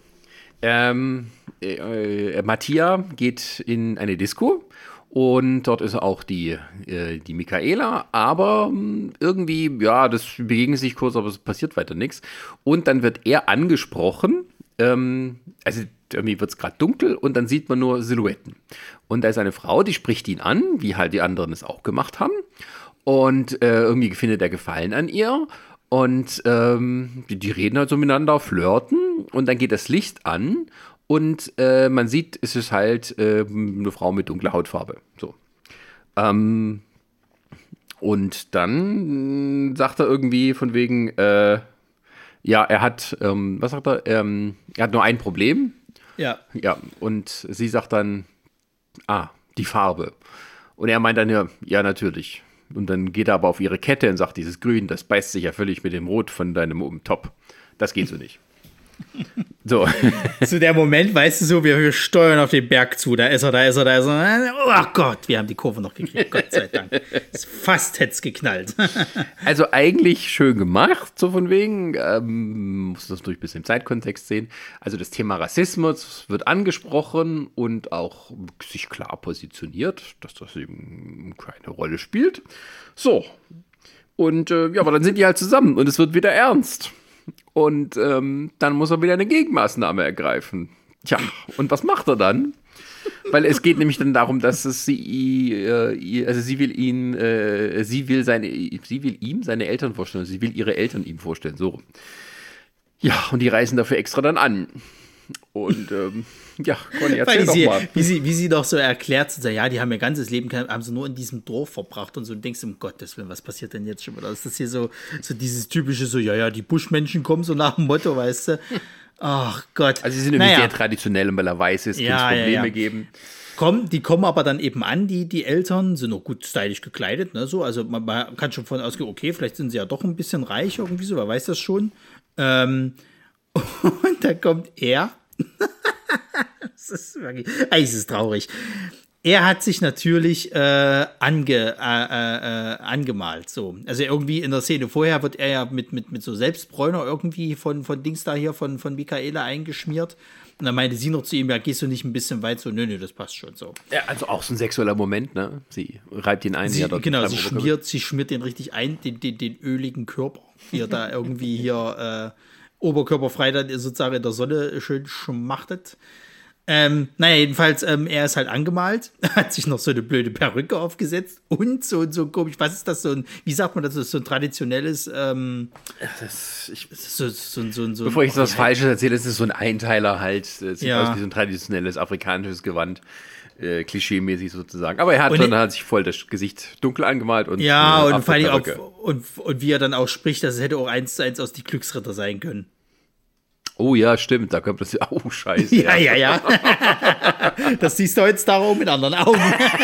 Mattia geht in eine Disco. Und dort ist auch die Michaela, aber irgendwie, das begegnet sich kurz, aber es passiert weiter nichts. Und dann wird er angesprochen, also irgendwie wird es gerade dunkel und dann sieht man nur Silhouetten. Und da ist eine Frau, die spricht ihn an, wie halt die anderen es auch gemacht haben. Und irgendwie findet er Gefallen an ihr. Und die reden halt so miteinander, flirten und dann geht das Licht an. Und man sieht, es ist halt eine Frau mit dunkler Hautfarbe. So. Und dann sagt er irgendwie von wegen, er hat, was sagt er? Er hat nur ein Problem. Ja. Ja, und sie sagt dann, die Farbe. Und er meint dann, ja, natürlich. Und dann geht er aber auf ihre Kette und sagt, dieses Grün, das beißt sich ja völlig mit dem Rot von deinem Top. Das geht so nicht. So. So der Moment, weißt du so, wir steuern auf den Berg zu, da ist er. Oh Gott, wir haben die Kurve noch gekriegt, Gott sei Dank. Fast hätte es geknallt. Also eigentlich schön gemacht, so von wegen, muss das natürlich ein bisschen im Zeitkontext sehen. Also das Thema Rassismus wird angesprochen und auch sich klar positioniert, dass das eben keine Rolle spielt. So. Und aber dann sind die halt zusammen und es wird wieder ernst. Und dann muss er wieder eine Gegenmaßnahme ergreifen. Tja, und was macht er dann? Weil es geht nämlich dann darum, dass sie will ihm seine Eltern vorstellen, sie will ihre Eltern ihm vorstellen, so rum. Ja, und die reisen dafür extra dann an. Und ja, Conny, erzähl doch mal. Wie sie doch so erklärt, so, ja, die haben ihr ganzes Leben, haben sie nur in diesem Dorf verbracht und so, und denkst, um Gottes Willen, was passiert denn jetzt schon wieder? Ist das hier so dieses typische, so, ja, die Buschmenschen kommen, so nach dem Motto, weißt du? Ach Gott. Also sie sind irgendwie sehr traditionell, und weil er weiß ist, kann es Probleme geben. Die kommen aber dann eben an, die Eltern, sind noch gut stylisch gekleidet, ne, so, also man kann schon von ausgehen, okay, vielleicht sind sie ja doch ein bisschen reich irgendwie so, wer weiß das schon. Und da kommt er. Das ist wirklich, eigentlich ist es traurig. Er hat sich natürlich angemalt. So. Also irgendwie in der Szene vorher wird er ja mit so Selbstbräuner irgendwie von Dings da hier, von Michaela eingeschmiert. Und dann meinte sie noch zu ihm, ja, gehst du nicht ein bisschen weit? So, nö, das passt schon so. Ja, also auch so ein sexueller Moment, ne? Sie reibt ihn ein. Sie schmiert den richtig ein, den öligen Körper, wie er da irgendwie hier oberkörperfrei dann sozusagen in der Sonne schön schmachtet. Naja, jedenfalls, er ist halt angemalt, hat sich noch so eine blöde Perücke aufgesetzt und so komisch, was ist das, wie sagt man das, so ein traditionelles, bevor ich was Falsches erzähle, ist es so ein Einteiler halt, sieht aus wie so ein traditionelles afrikanisches Gewand. Klischee-mäßig sozusagen. Aber er hat sich voll das Gesicht dunkel angemalt und und vor allem auch, und wie er dann auch spricht, das hätte auch 1:1 aus die Glücksritter sein können. Oh ja, stimmt, da kommt das ja. Oh, scheiße. Ja. Das siehst du jetzt darum mit anderen Augen.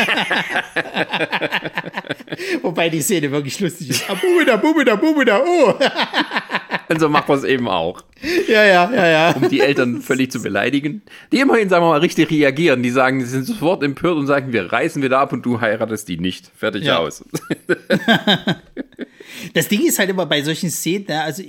Wobei die Szene wirklich lustig ist. Bubida, oh. Und so macht man es eben auch. Ja. Um die Eltern völlig zu beleidigen. Die immerhin, sagen wir mal, richtig reagieren. Die sagen, sie sind sofort empört und sagen, wir reißen wieder ab und du heiratest die nicht. Fertig aus. Das Ding ist halt immer bei solchen Szenen, ne, also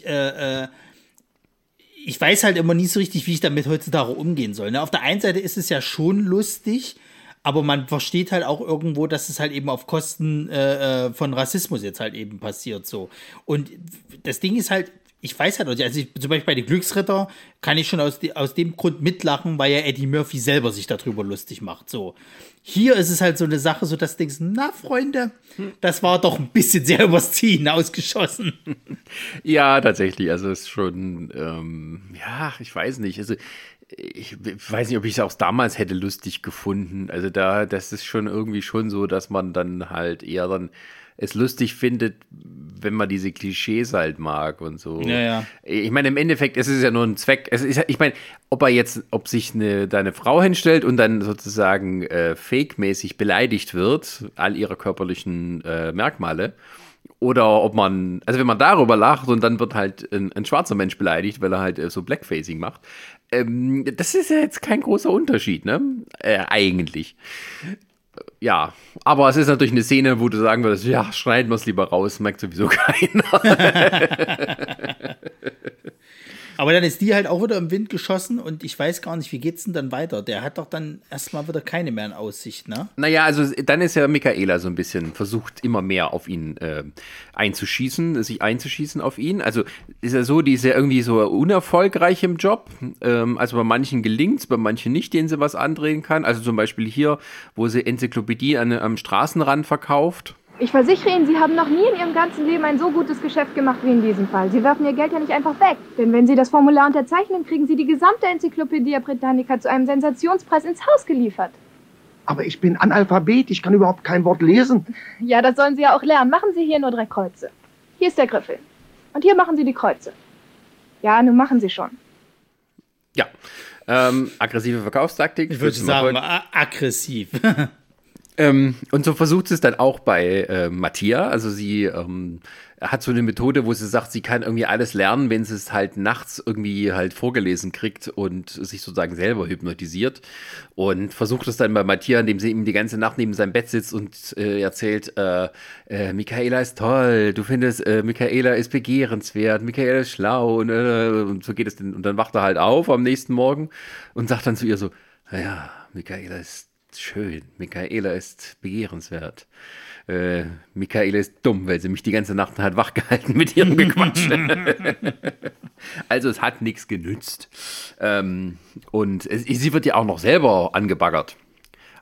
ich weiß halt immer nie so richtig, wie ich damit heutzutage umgehen soll. Ne? Auf der einen Seite ist es ja schon lustig, aber man versteht halt auch irgendwo, dass es halt eben auf Kosten von Rassismus jetzt halt eben passiert. So. Und das Ding ist halt, ich weiß halt nicht, also zum Beispiel bei den Glücksritter kann ich schon aus dem Grund mitlachen, weil ja Eddie Murphy selber sich darüber lustig macht. So. Hier ist es halt so eine Sache, so dass du denkst, na Freunde, das war doch ein bisschen sehr übers Ziel hinausgeschossen. Ja, tatsächlich, also es ist schon, ich weiß nicht, also ich weiß nicht, ob ich es auch damals hätte lustig gefunden, also das ist schon irgendwie schon so, dass man dann halt eher dann es lustig findet, wenn man diese Klischees halt mag und so. Ja. Ich meine, im Endeffekt, es ist ja nur ein Zweck. Ich meine, ob sich deine Frau hinstellt und dann sozusagen fake-mäßig beleidigt wird, all ihre körperlichen Merkmale, oder ob man, also wenn man darüber lacht und dann wird halt ein schwarzer Mensch beleidigt, weil er halt so Blackfacing macht, das ist ja jetzt kein großer Unterschied, ne? Eigentlich. Ja, aber es ist natürlich eine Szene, wo du sagen würdest, ja, schneiden wir es lieber raus, merkt sowieso keiner. Aber dann ist die halt auch wieder im Wind geschossen und ich weiß gar nicht, wie geht's denn dann weiter? Der hat doch dann erstmal wieder keine mehr in Aussicht, ne? Naja, also dann ist ja Michaela so ein bisschen versucht, immer mehr auf ihn sich einzuschießen auf ihn. Also ist ja so, die ist ja irgendwie so unerfolgreich im Job. Also bei manchen gelingt's, bei manchen nicht, denen sie was andrehen kann. Also zum Beispiel hier, wo sie Enzyklopädie am Straßenrand verkauft. Ich versichere Ihnen, Sie haben noch nie in Ihrem ganzen Leben ein so gutes Geschäft gemacht wie in diesem Fall. Sie werfen Ihr Geld ja nicht einfach weg. Denn wenn Sie das Formular unterzeichnen, kriegen Sie die gesamte Enzyklopädie Britannica zu einem Sensationspreis ins Haus geliefert. Aber ich bin Analphabet, ich kann überhaupt kein Wort lesen. Ja, das sollen Sie ja auch lernen. Machen Sie hier nur 3 Kreuze. Hier ist der Griffel. Und hier machen Sie die Kreuze. Ja, nun machen Sie schon. Ja, aggressive Verkaufstaktik. Ich würde sagen, aggressiv. Und so versucht sie es dann auch bei Mattia. Also sie hat so eine Methode, wo sie sagt, sie kann irgendwie alles lernen, wenn sie es halt nachts irgendwie halt vorgelesen kriegt und sich sozusagen selber hypnotisiert. Und versucht es dann bei Mattia, indem sie ihm die ganze Nacht neben seinem Bett sitzt und erzählt, Michaela ist toll, du findest, Michaela ist begehrenswert, Michaela ist schlau und so geht es denn. Und dann wacht er halt auf am nächsten Morgen und sagt dann zu ihr so, naja, Michaela ist schön, Michaela ist begehrenswert. Michaela ist dumm, weil sie mich die ganze Nacht hat wachgehalten mit ihrem Gequatsch. Also es hat nichts genützt. Und sie wird ja auch noch selber angebaggert.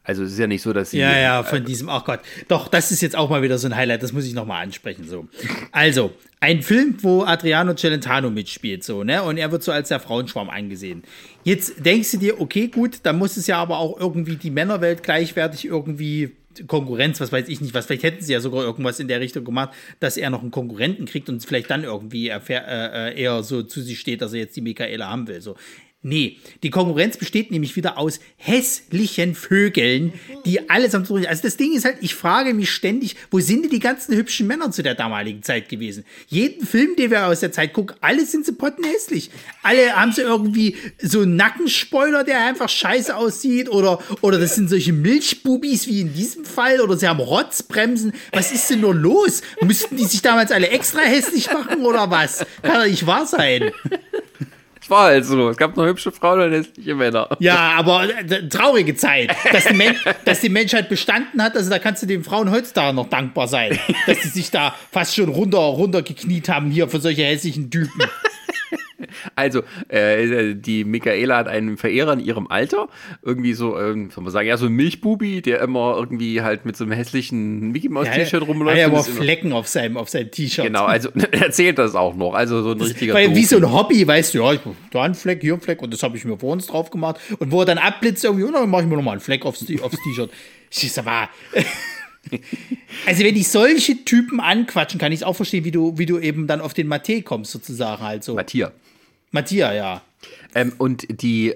Also es ist ja nicht so, dass sie... Ja, von diesem, ach Gott. Doch, das ist jetzt auch mal wieder so ein Highlight, das muss ich nochmal ansprechen. So. Also, ein Film, wo Adriano Celentano mitspielt, so, ne? Und er wird so als der Frauenschwarm angesehen. Jetzt denkst du dir, okay, gut, dann muss es ja aber auch irgendwie die Männerwelt gleichwertig irgendwie Konkurrenz, was weiß ich nicht, vielleicht hätten sie ja sogar irgendwas in der Richtung gemacht, dass er noch einen Konkurrenten kriegt und vielleicht dann irgendwie eher so zu sich steht, dass er jetzt die Michaela haben will, so. Nee, die Konkurrenz besteht nämlich wieder aus hässlichen Vögeln, die allesamt... Also das Ding ist halt, ich frage mich ständig, wo sind denn die ganzen hübschen Männer zu der damaligen Zeit gewesen? Jeden Film, den wir aus der Zeit gucken, alle sind sie pottenhässlich. Alle haben sie irgendwie so einen Nackenspoiler, der einfach scheiße aussieht, oder das sind solche Milchbubis wie in diesem Fall, oder sie haben Rotzbremsen. Was ist denn nur los? Müssten die sich damals alle extra hässlich machen, oder was? Kann doch nicht wahr sein. War halt so. Es gab noch hübsche Frauen und hässliche Männer. Ja, aber traurige Zeit, dass die Menschheit bestanden hat. Also da kannst du den Frauen heutzutage noch dankbar sein, dass die sich da fast schon runtergekniet haben hier für solche hässlichen Typen. Also, die Michaela hat einen Verehrer in ihrem Alter. Irgendwie so, soll man sagen, ja, so ein Milchbubi, der immer irgendwie halt mit so einem hässlichen Mickey-Maus-T-Shirt rumläuft. Ja, aber Flecken auf seinem T-Shirt. Genau, also erzählt das auch noch. Also so ein richtiger Weil wie so ein Hobby, weißt du, ja, da ein Fleck, hier ein Fleck und das habe ich mir vor uns drauf gemacht. Und wo er dann abblitzt irgendwie, und dann mache ich mir nochmal einen Fleck aufs T-Shirt. Ich sag mal... Also wenn ich solche Typen anquatschen, kann ich es auch verstehen, wie du eben dann auf den Matthias kommst, sozusagen halt so. Matthias, ja. Und die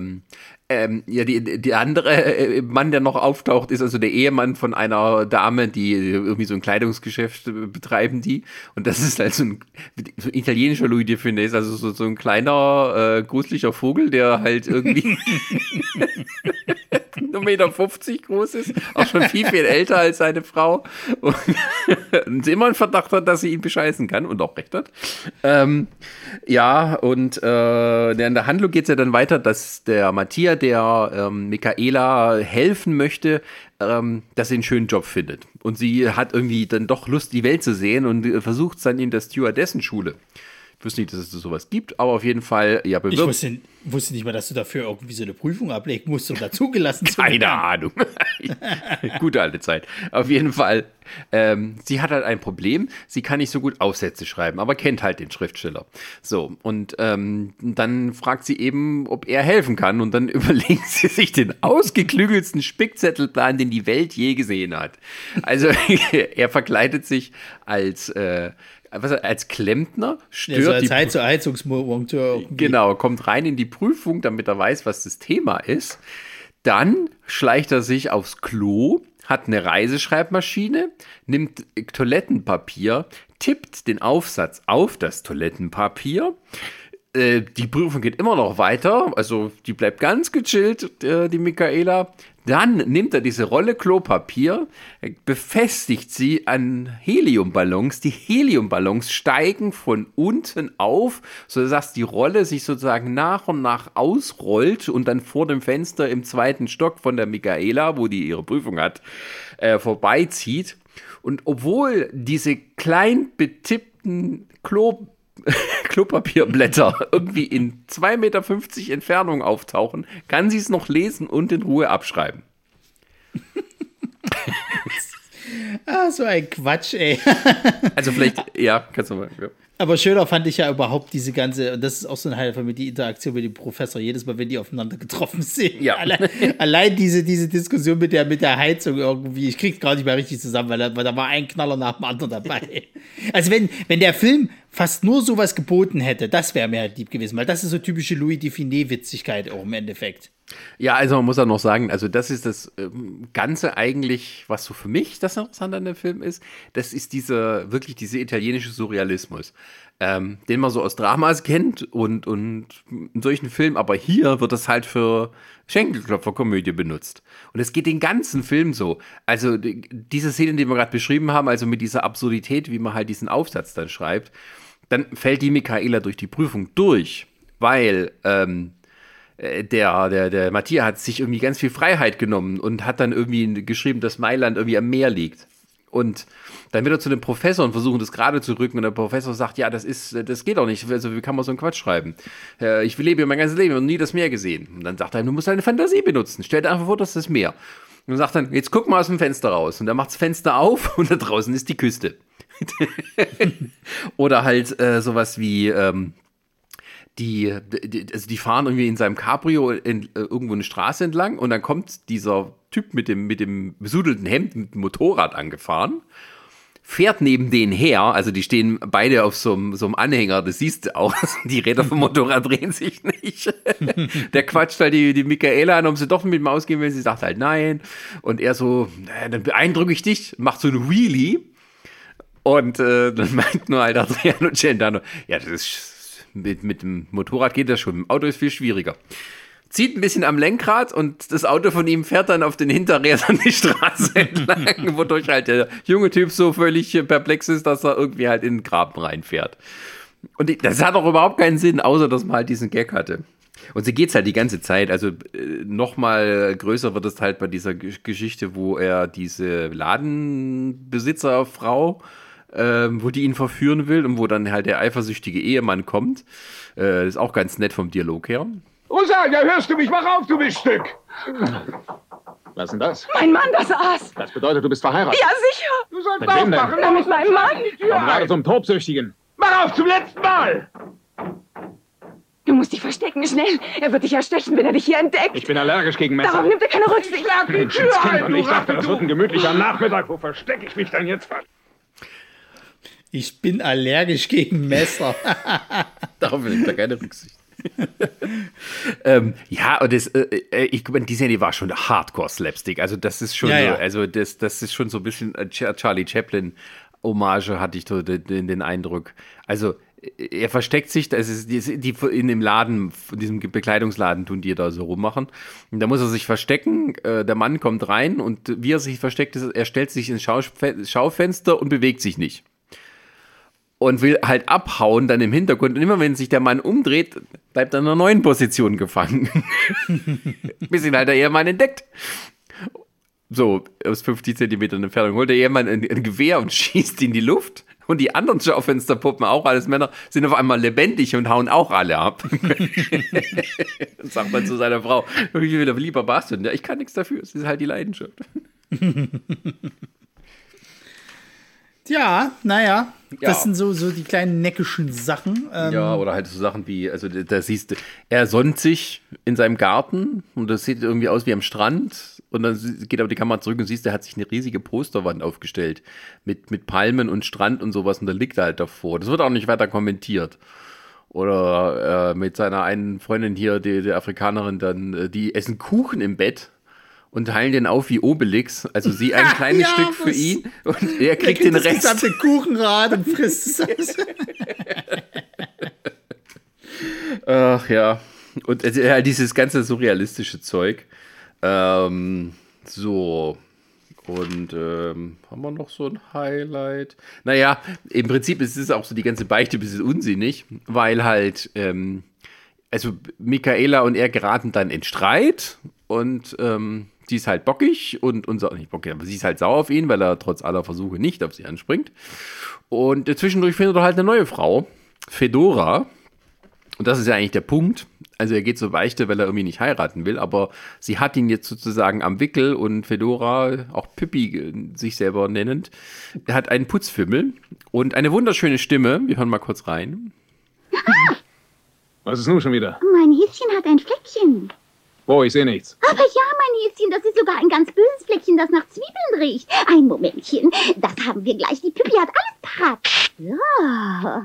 andere Mann, der noch auftaucht, ist also der Ehemann von einer Dame, die irgendwie so ein Kleidungsgeschäft betreiben die. Und das ist halt so ein italienischer Louis de Funès, also so ein kleiner, gruseliger Vogel, der halt irgendwie nur 1,50 Meter groß ist, auch schon viel älter als seine Frau und immer einen Verdacht hat, dass sie ihn bescheißen kann und auch recht hat. In der Handlung geht es ja dann weiter, dass der Matthias, der Michaela helfen möchte, dass sie einen schönen Job findet. Und sie hat irgendwie dann doch Lust, die Welt zu sehen und versucht es dann in der Stewardessenschule. Ich wusste nicht, dass es sowas gibt, aber auf jeden Fall, ja, bewirbt. Ich wusste nicht mal, dass du dafür irgendwie so eine Prüfung ablegen musst, um da zugelassen zu werden. Keine Ahnung. Gute alte Zeit. Auf jeden Fall, sie hat halt ein Problem, sie kann nicht so gut Aufsätze schreiben, aber kennt halt den Schriftsteller. So, und dann fragt sie eben, ob er helfen kann, und dann überlegt sie sich den ausgeklügelsten Spickzettelplan, den die Welt je gesehen hat. Also, er verkleidet sich als Klempner, stört ja, so als Heizungsmonteur. Genau, kommt rein in die Prüfung, damit er weiß, was das Thema ist. Dann schleicht er sich aufs Klo, hat eine Reiseschreibmaschine, nimmt Toilettenpapier, tippt den Aufsatz auf das Toilettenpapier. Die Prüfung geht immer noch weiter, also die bleibt ganz gechillt, die Michaela. Dann nimmt er diese Rolle Klopapier, befestigt sie an Heliumballons. Die Heliumballons steigen von unten auf, sodass die Rolle sich sozusagen nach und nach ausrollt und dann vor dem Fenster im 2. Stock von der Michaela, wo die ihre Prüfung hat, vorbeizieht. Und obwohl diese klein betippten Klopapierblätter irgendwie in 2,50 Meter Entfernung auftauchen, kann sie es noch lesen und in Ruhe abschreiben. So ein Quatsch, ey. Also vielleicht, ja, kannst du mal. Ja. Aber schöner fand ich ja überhaupt diese ganze, und das ist auch so ein Highlight von mir, die Interaktion mit dem Professor, jedes Mal, wenn die aufeinander getroffen sind. Ja. Allein diese Diskussion mit der Heizung irgendwie, ich krieg's gar nicht mehr richtig zusammen, weil da war ein Knaller nach dem anderen dabei. Also wenn der Film fast nur sowas geboten hätte, das wäre mir halt lieb gewesen, weil das ist so typische Louis de Funès-Witzigkeit auch im Endeffekt. Ja, also man muss auch noch sagen, also das ist das Ganze eigentlich, was so für mich das Interessante an dem Film ist, das ist dieser italienische Surrealismus, den man so aus Dramas kennt und in solchen Filmen, aber hier wird das halt für Schenkelklopferkomödie benutzt. Und es geht den ganzen Film so. Also diese Szene, die wir gerade beschrieben haben, also mit dieser Absurdität, wie man halt diesen Aufsatz dann schreibt, dann fällt die Michaela durch die Prüfung durch, weil der Matthias hat sich irgendwie ganz viel Freiheit genommen und hat dann irgendwie geschrieben, dass Mailand irgendwie am Meer liegt. Und dann wird er zu dem Professor und versuchen, das gerade zu rücken. Und der Professor sagt, ja, das geht doch nicht. Also, wie kann man so einen Quatsch schreiben? Ich lebe mein ganzes Leben und nie das Meer gesehen. Und dann sagt er, du musst deine Fantasie benutzen. Stell dir einfach vor, das ist das Meer. Und sagt dann, jetzt guck mal aus dem Fenster raus. Und dann macht das Fenster auf und da draußen ist die Küste. Oder halt sowas wie, die fahren irgendwie in seinem Cabrio irgendwo eine Straße entlang und dann kommt dieser Typ mit dem besudelten Hemd mit dem Motorrad angefahren, fährt neben denen her, also die stehen beide auf so einem Anhänger, das siehst du auch, die Räder vom Motorrad drehen sich nicht. Der quatscht halt die Michaela an, ob sie doch mit ihm ausgehen will, sie sagt halt nein. Und er so, dann beeindrucke ich dich, macht so einen Wheelie. Und dann meint nur halt Adriano Celentano, ja, das ist mit dem Motorrad geht das schon, mit dem Auto ist viel schwieriger. Zieht ein bisschen am Lenkrad und das Auto von ihm fährt dann auf den Hinterrädern die Straße entlang, wodurch halt der junge Typ so völlig perplex ist, dass er irgendwie halt in den Graben reinfährt. Und das hat auch überhaupt keinen Sinn, außer dass man halt diesen Gag hatte. Und so geht's halt die ganze Zeit. Also noch mal größer wird es halt bei dieser Geschichte, wo er diese Ladenbesitzerfrau, wo die ihn verführen will und wo dann halt der eifersüchtige Ehemann kommt. Das ist auch ganz nett vom Dialog her. Rosalia, hörst du mich? Mach auf, du Miststück! Was ist denn das? Mein Mann, das Aas. Das bedeutet, du bist verheiratet. Ja, sicher. Du sollst Mit wem denn? aufmachen! Na, mit meinem Mann. Komm gerade zum Tobsüchtigen. Mach auf zum letzten Mal! Du musst dich verstecken, schnell. Er wird dich erstechen, wenn er dich hier entdeckt. Ich bin allergisch gegen Messer. Darauf nimmt er keine Rücksicht. Schlag die Tür Menschenskind, ein, und du ich dachte, das Ratte, wird ein gemütlicher Nachmittag. Wo verstecke ich mich denn jetzt fast? Ich bin allergisch gegen Messer. Darauf nimmt er keine Rücksicht. Ja, und ich meine, die Serie war schon Hardcore-Slapstick. Also das ist schon Ja. so, also das ist schon so ein bisschen Charlie Chaplin-Hommage, hatte ich so den Eindruck. Also er versteckt sich, das ist die in dem Laden, in diesem Bekleidungsladen tun die da so rummachen. Und da muss er sich verstecken, der Mann kommt rein und wie er sich versteckt ist, er stellt sich ins Schaufenster und bewegt sich nicht. Und will halt abhauen dann im Hintergrund. Und immer wenn sich der Mann umdreht, bleibt er in einer neuen Position gefangen. Bis ihn halt der Ehemann entdeckt. So, aus 50 Zentimetern Entfernung holt der Ehemann ein Gewehr und schießt in die Luft. Und die anderen Schaufensterpuppen, auch alles Männer, sind auf einmal lebendig und hauen auch alle ab. Dann sagt man zu seiner Frau, wie will er lieber basteln? Ja, ich kann nichts dafür, es ist halt die Leidenschaft. Ja, naja, Ja. das sind so die kleinen neckischen Sachen. Ja, oder halt so Sachen wie, also da siehst du, er sonnt sich in seinem Garten und das sieht irgendwie aus wie am Strand und dann geht aber die Kamera zurück und siehst, er hat sich eine riesige Posterwand aufgestellt mit Palmen und Strand und sowas und da liegt er halt davor. Das wird auch nicht weiter kommentiert. Oder mit seiner einen Freundin hier, die Afrikanerin, dann, die essen Kuchen im Bett und teilen den auf wie Obelix. Also sie ein kleines ja, Stück für was? ihn und er kriegt den das Rest. gesamte Kuchenrad und frisst es aus. Ach ja. Und halt dieses ganze surrealistische Zeug. So. Und haben wir noch so ein Highlight? Naja, im Prinzip ist es auch so die ganze Beichte ein bisschen unsinnig, weil halt, also Michaela und er geraten dann in Streit und sie ist halt bockig und nicht bockig, aber sie ist halt sauer auf ihn, weil er trotz aller Versuche nicht auf sie anspringt. Und zwischendurch findet er halt eine neue Frau, Fedora. Und das ist ja eigentlich der Punkt. Also er geht zur Beichte, weil er irgendwie nicht heiraten will, aber sie hat ihn jetzt sozusagen am Wickel und Fedora, auch Pippi sich selber nennend, er hat einen Putzfimmel und eine wunderschöne Stimme. Wir hören mal kurz rein. Was ist nun schon wieder? Mein Häschen hat ein Fleckchen. Oh, ich sehe nichts. Aber ja, mein Häschen, das ist sogar ein ganz böses Fleckchen, das nach Zwiebeln riecht. Ein Momentchen, das haben wir gleich. Die Pippi hat alles parat. Ja.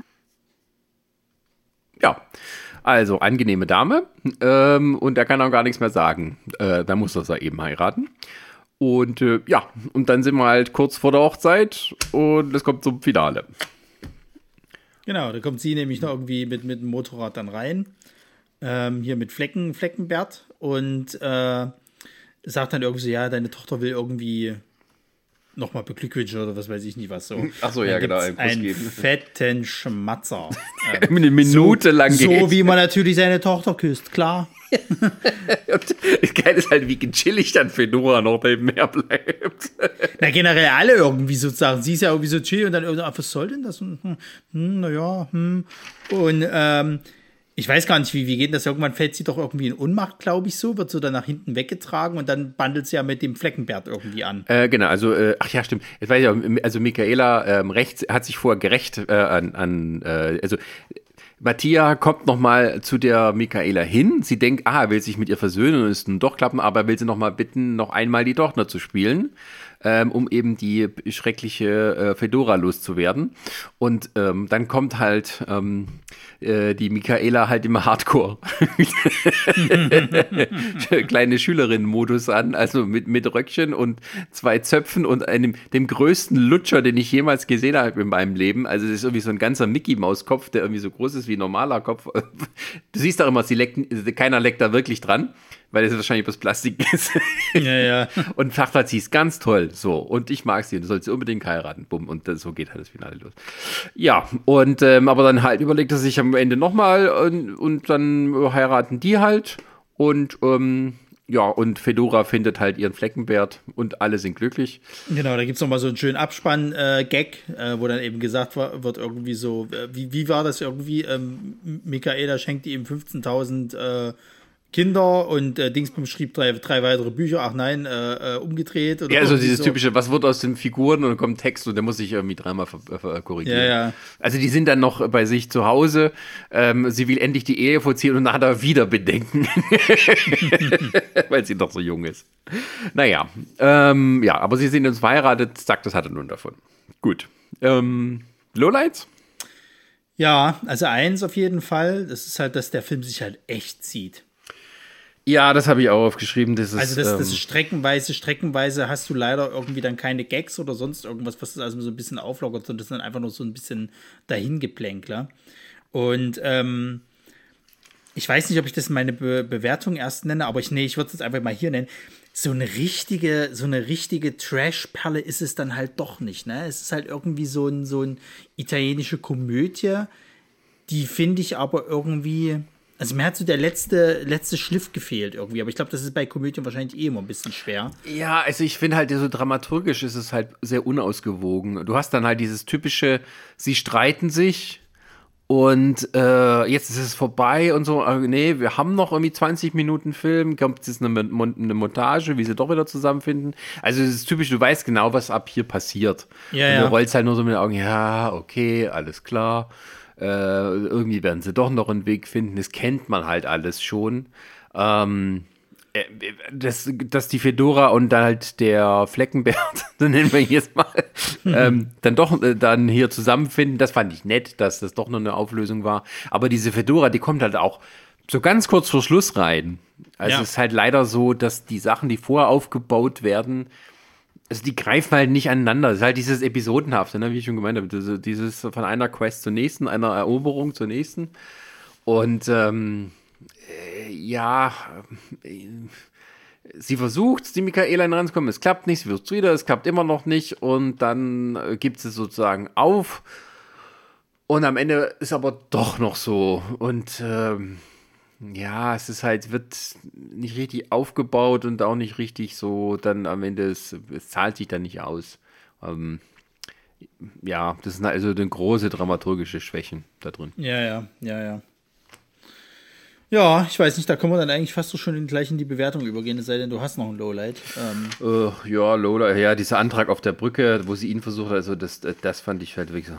Ja, also angenehme Dame und er kann auch gar nichts mehr sagen. Da muss er eben heiraten. Und ja, und dann sind wir halt kurz vor der Hochzeit und es kommt zum Finale. Genau, da kommt sie nämlich noch irgendwie mit dem Motorrad dann rein. Hier mit Fleckenbert und sagt dann irgendwie so, ja, deine Tochter will irgendwie nochmal beglückwünschen oder was weiß ich nicht was so. Ach so, ja, genau, einen fetten Schmatzer. Eine Minute lang So geht. wie man natürlich seine Tochter küsst, klar. Das Geile ist halt, wie gechillig dann Fedora noch nebenher bleibt. Na, generell alle irgendwie sozusagen. Sie ist ja irgendwie so chill und dann irgendwie, was soll denn das? Und Ich weiß gar nicht, wie geht das? Irgendwann fällt sie doch irgendwie in Ohnmacht, glaube ich, so, wird so dann nach hinten weggetragen und dann bandelt sie ja mit dem Fleckenbart irgendwie an. Genau, also, ach ja, stimmt. Jetzt weiß ich auch, also Michaela rechts hat sich vorher gerecht also Mattia kommt nochmal zu der Michaela hin. Sie denkt, er will sich mit ihr versöhnen und es nun doch klappen, aber will sie nochmal bitten, noch einmal die Tochter zu spielen, um eben die schreckliche Fedora loszuwerden. Und dann kommt halt die Michaela halt immer Hardcore. Kleine Schülerin-Modus an, also mit Röckchen und 2 Zöpfen und dem größten Lutscher, den ich jemals gesehen habe in meinem Leben. Also das ist irgendwie so ein ganzer Mickey-Maus-Kopf, der irgendwie so groß ist wie ein normaler Kopf. Du siehst auch immer, keiner leckt da wirklich dran, weil das wahrscheinlich bloß Plastik ist. Ja. Und sagt halt, sie ist ganz toll. So, und ich mag sie, du sollst sie unbedingt heiraten. Bumm, und so geht halt das Finale los. Ja, und aber dann halt überlegt er sich am Ende nochmal und dann heiraten die halt. Und und Fedora findet halt ihren Fleckenbart und alle sind glücklich. Genau, da gibt es nochmal so einen schönen Abspann-Gag, wo dann eben gesagt wird, irgendwie so, wie war das irgendwie? Michaela schenkt ihm 15.000 Kinder und Dingsbum schrieb 3 weitere Bücher, ach nein, umgedreht. Oder ja, also dieses typische, was wird aus den Figuren und dann kommt Text und der muss sich irgendwie dreimal korrigieren. Ja. Also die sind dann noch bei sich zu Hause, sie will endlich die Ehe vollziehen und dann hat er wieder Bedenken, weil sie doch so jung ist. Naja, aber sie sind uns verheiratet, zack, das hat er nun davon. Gut. Lowlights? Ja, also eins auf jeden Fall, das ist halt, dass der Film sich halt echt zieht. Ja, das habe ich auch aufgeschrieben. Das ist streckenweise hast du leider irgendwie dann keine Gags oder sonst irgendwas, was das also so ein bisschen auflockert, sondern das ist dann einfach nur so ein bisschen Dahingeplänkler. Und ich weiß nicht, ob ich das meine Bewertung erst nenne, aber ich würde es jetzt einfach mal hier nennen. So eine richtige Trash-Perle ist es dann halt doch nicht, ne? Es ist halt irgendwie so ein italienische Komödie, die finde ich aber irgendwie. Also mir hat so der letzte Schliff gefehlt irgendwie, aber ich glaube, das ist bei Komödien wahrscheinlich immer ein bisschen schwer. Ja, also ich finde halt, so dramaturgisch ist es halt sehr unausgewogen. Du hast dann halt dieses typische, sie streiten sich und jetzt ist es vorbei und so, nee, wir haben noch irgendwie 20 Minuten Film, kommt jetzt eine Montage, wie sie doch wieder zusammenfinden. Also es ist typisch, du weißt genau, was ab hier passiert. Ja, und du rollst halt nur so mit den Augen, ja, okay, alles klar. Irgendwie werden sie doch noch einen Weg finden. Das kennt man halt alles schon. Dass die Fedora und halt der Fleckenbart, so nennen wir ihn jetzt mal, dann doch dann hier zusammenfinden, das fand ich nett, dass das doch noch eine Auflösung war. Aber diese Fedora, die kommt halt auch so ganz kurz vor Schluss rein. Also es ist halt leider so, dass die Sachen, die vorher aufgebaut werden, also die greifen halt nicht aneinander. Das ist halt dieses Episodenhafte, ne, wie ich schon gemeint habe. Dieses von einer Quest zur nächsten, einer Eroberung zur nächsten. Und sie versucht, die Michaela ranzukommen. Es klappt nicht, sie versucht wieder, es klappt immer noch nicht. Und dann gibt sie sozusagen auf. Und am Ende ist aber doch noch so. Und es ist halt, wird nicht richtig aufgebaut und auch nicht richtig so, dann am Ende, es zahlt sich dann nicht aus. Das sind also eine große dramaturgische Schwächen da drin. Ja. Ja, ich weiß nicht, da können wir dann eigentlich fast so schon gleich in die Bewertung übergehen, es sei denn, du hast noch ein Lowlight. Lowlight, ja, dieser Antrag auf der Brücke, wo sie ihn versucht, also das fand ich halt wirklich so.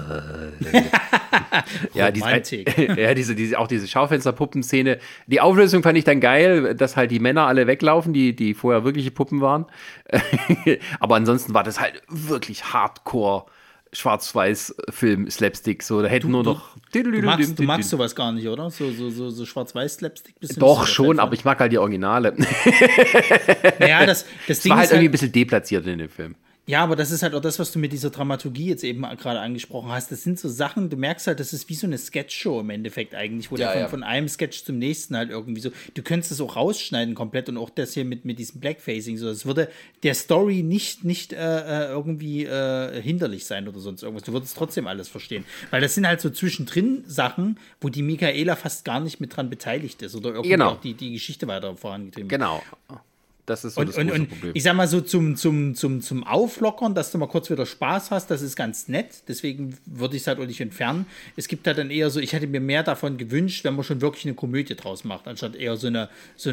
Diese Schaufensterpuppenszene. Die Auflösung fand ich dann geil, dass halt die Männer alle weglaufen, die vorher wirkliche Puppen waren. Aber ansonsten war das halt wirklich Hardcore. Schwarz-Weiß-Film, Slapstick, so, da hätten nur noch. Du magst sowas gar nicht, oder? So Schwarz-Weiß-Slapstick? Doch, schon, aber ich mag halt die Originale. Ja, das Ding war halt irgendwie ein bisschen deplatziert in dem Film. Ja, aber das ist halt auch das, was du mit dieser Dramaturgie jetzt eben gerade angesprochen hast. Das sind so Sachen, du merkst halt, das ist wie so eine Sketchshow im Endeffekt eigentlich, wo der von einem Sketch zum nächsten halt irgendwie so, du könntest es auch rausschneiden komplett und auch das hier mit diesem Blackfacing, so, das würde der Story nicht irgendwie hinderlich sein oder sonst irgendwas. Du würdest trotzdem alles verstehen. Weil das sind halt so zwischendrin Sachen, wo die Michaela fast gar nicht mit dran beteiligt ist oder irgendwie auch die Geschichte weiter vorangetrieben wird. Genau. Das ist so das große Problem. Ich sag mal so zum Auflockern, dass du mal kurz wieder Spaß hast, das ist ganz nett. Deswegen würde ich es halt auch nicht entfernen. Es gibt halt dann eher so, ich hätte mir mehr davon gewünscht, wenn man schon wirklich eine Komödie draus macht, anstatt eher so eine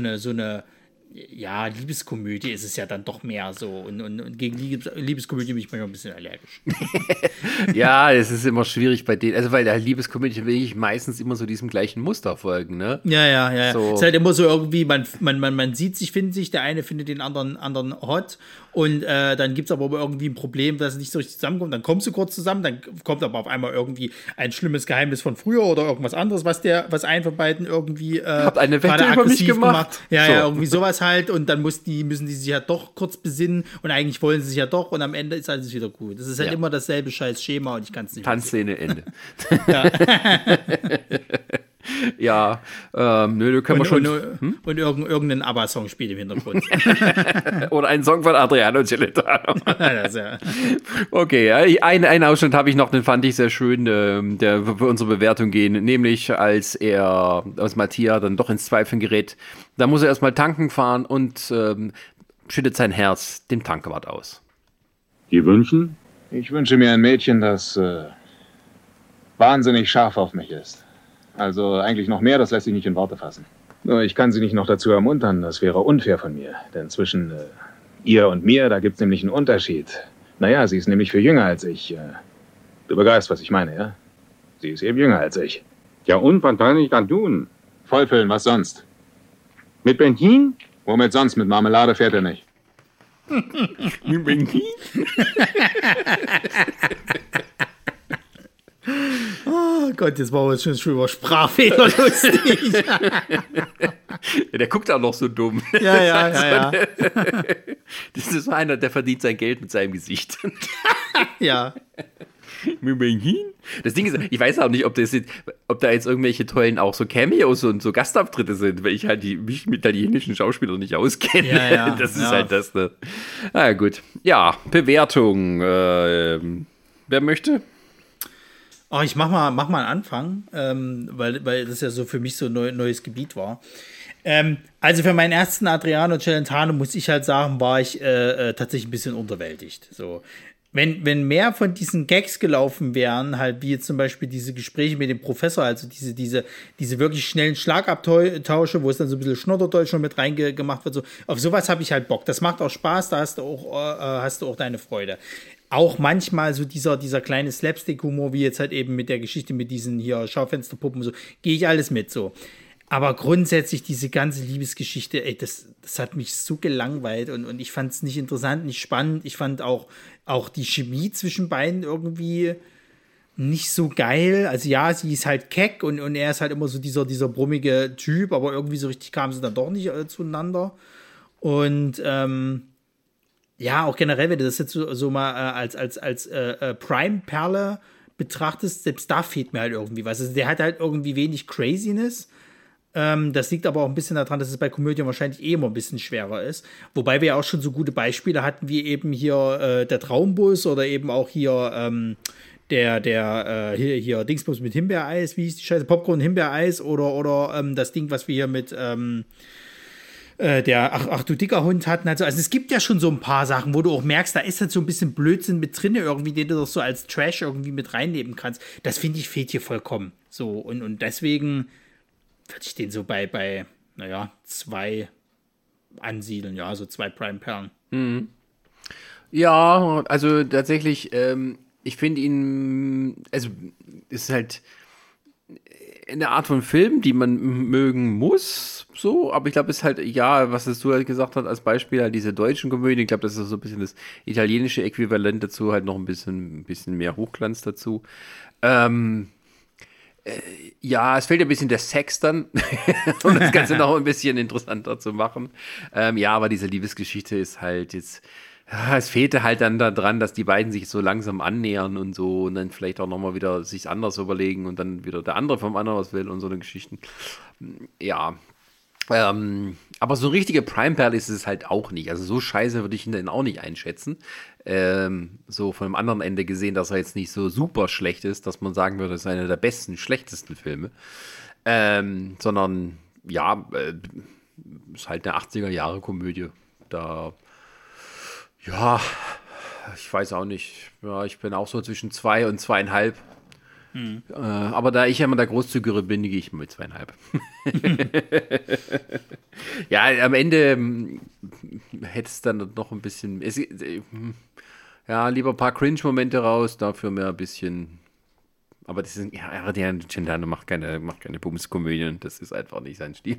ja, Liebeskomödie ist es ja dann doch mehr so. Und gegen Liebeskomödie bin ich manchmal ein bisschen allergisch. Ja, es ist immer schwierig bei denen. Also, weil der Liebeskomödie will ich meistens immer so diesem gleichen Muster folgen, ne? Ja. So. Es ist halt immer so irgendwie, man sieht sich, findet sich, der eine findet den anderen hot. Und dann gibt es aber irgendwie ein Problem, dass es nicht so richtig zusammenkommt. Dann kommst du kurz zusammen, dann kommt aber auf einmal irgendwie ein schlimmes Geheimnis von früher oder irgendwas anderes, was einen von beiden irgendwie habt eine Wette über mich gemacht. Ja, so. Ja, irgendwie sowas halt. Und dann müssen die sich ja doch kurz besinnen und eigentlich wollen sie sich ja doch und am Ende ist alles wieder gut. Das ist halt immer dasselbe scheiß Schema und ich kann es nicht. Tanzszene, Ende. Ja, nö, können wir schon. Und irgendein ABBA-Song spielt im Hintergrund. Oder ein Song von Adriano Celentano. Ja. Okay, einen Ausschnitt habe ich noch, den fand ich sehr schön, der für unsere Bewertung gehen, nämlich als Mattia dann doch ins Zweifeln gerät. Da muss er erstmal tanken fahren und schüttet sein Herz dem Tankwart aus. Die wünschen? Ich wünsche mir ein Mädchen, das wahnsinnig scharf auf mich ist. Also eigentlich noch mehr, das lässt sich nicht in Worte fassen. Nur ich kann sie nicht noch dazu ermuntern, das wäre unfair von mir. Denn zwischen ihr und mir, da gibt's nämlich einen Unterschied. Naja, sie ist nämlich viel jünger als ich. Du begreifst, was ich meine, ja? Sie ist eben jünger als ich. Ja und, was kann ich dann tun? Vollfüllen, was sonst? Mit Benzin? Womit sonst? Mit Marmelade fährt er nicht. Mit Benzin? Oh Gott, jetzt machen wir uns schon über Sprachfehler lustig. Ja, der guckt auch noch so dumm. Ja. Das ist so einer, der verdient sein Geld mit seinem Gesicht. Ja. Das Ding ist, ich weiß auch nicht, ob da jetzt irgendwelche tollen auch so Cameos und so Gastauftritte sind, weil ich halt mich mit italienischen Schauspielern nicht auskenne. Ja, das ist halt das, ne? Na gut. Ja, Bewertung. Wer möchte? Oh, ich mach mal einen Anfang, weil das ja so für mich so ein neues Gebiet war. Also für meinen ersten Adriano Celentano muss ich halt sagen, war ich tatsächlich ein bisschen unterwältigt. So. Wenn mehr von diesen Gags gelaufen wären, halt wie jetzt zum Beispiel diese Gespräche mit dem Professor, also diese wirklich schnellen Schlagabtausche, wo es dann so ein bisschen Schnodderdeutsch schon mit reingemacht wird, so, auf sowas habe ich halt Bock. Das macht auch Spaß, da hast du auch deine Freude. Auch manchmal so dieser kleine Slapstick-Humor, wie jetzt halt eben mit der Geschichte mit diesen hier Schaufensterpuppen, so, gehe ich alles mit, so. Aber grundsätzlich diese ganze Liebesgeschichte, ey, das hat mich so gelangweilt und ich fand es nicht interessant, nicht spannend. Ich fand auch die Chemie zwischen beiden irgendwie nicht so geil. Also ja, sie ist halt keck und er ist halt immer so dieser brummige Typ, aber irgendwie so richtig kamen sie dann doch nicht zueinander. Und ja, auch generell, wenn du das jetzt so mal als Prime-Perle betrachtest, selbst da fehlt mir halt irgendwie was. Also der hat halt irgendwie wenig Craziness. Das liegt aber auch ein bisschen daran, dass es bei Komödien wahrscheinlich immer ein bisschen schwerer ist. Wobei wir ja auch schon so gute Beispiele hatten, wie eben hier der Traumbus oder eben auch hier hier Dingsbums mit Himbeereis, wie hieß die Scheiße, Popcorn Himbeereis oder das Ding, was wir hier mit Ach du dicker Hund hatten. Also es gibt ja schon so ein paar Sachen, wo du auch merkst, da ist halt so ein bisschen Blödsinn mit drin irgendwie, den du doch so als Trash irgendwie mit reinnehmen kannst. Das finde ich fehlt hier vollkommen. So und deswegen würde ich den so bei 2 ansiedeln, ja, so 2 Prime-Perlen. Mhm. Ja, also tatsächlich, ich finde ihn, also ist halt eine Art von Film, die man mögen muss, so, aber ich glaube, es ist halt, ja, was du halt gesagt hast als Beispiel, halt diese deutschen Komödien, ich glaube, das ist so ein bisschen das italienische Äquivalent dazu, halt noch ein bisschen mehr Hochglanz dazu. Ja, es fehlt ein bisschen der Sex dann, um das Ganze noch ein bisschen interessanter zu machen. Ja, aber diese Liebesgeschichte ist halt jetzt, ja, es fehlte halt dann daran, dass die beiden sich so langsam annähern und so und dann vielleicht auch nochmal wieder sich anders überlegen und dann wieder der andere vom anderen was will und so eine Geschichten. Ja, aber so richtige Prime-Perle ist es halt auch nicht. Also so scheiße würde ich ihn dann auch nicht einschätzen. So von dem anderen Ende gesehen, dass er jetzt nicht so super schlecht ist, dass man sagen würde, es ist einer der besten, schlechtesten Filme. Sondern, ja, ist halt eine 80er-Jahre-Komödie. Da, ja, ich weiß auch nicht. Ja, ich bin auch so zwischen 2 und 2,5. Aber da ich ja immer der Großzügigere bin, gehe ich mit 2,5. Ja, am Ende hätte es dann noch ein bisschen. Ja, lieber ein paar Cringe-Momente raus, dafür mehr ein bisschen. Aber das ist, ja, Celentano macht keine Bumskomödien, das ist einfach nicht sein Stil.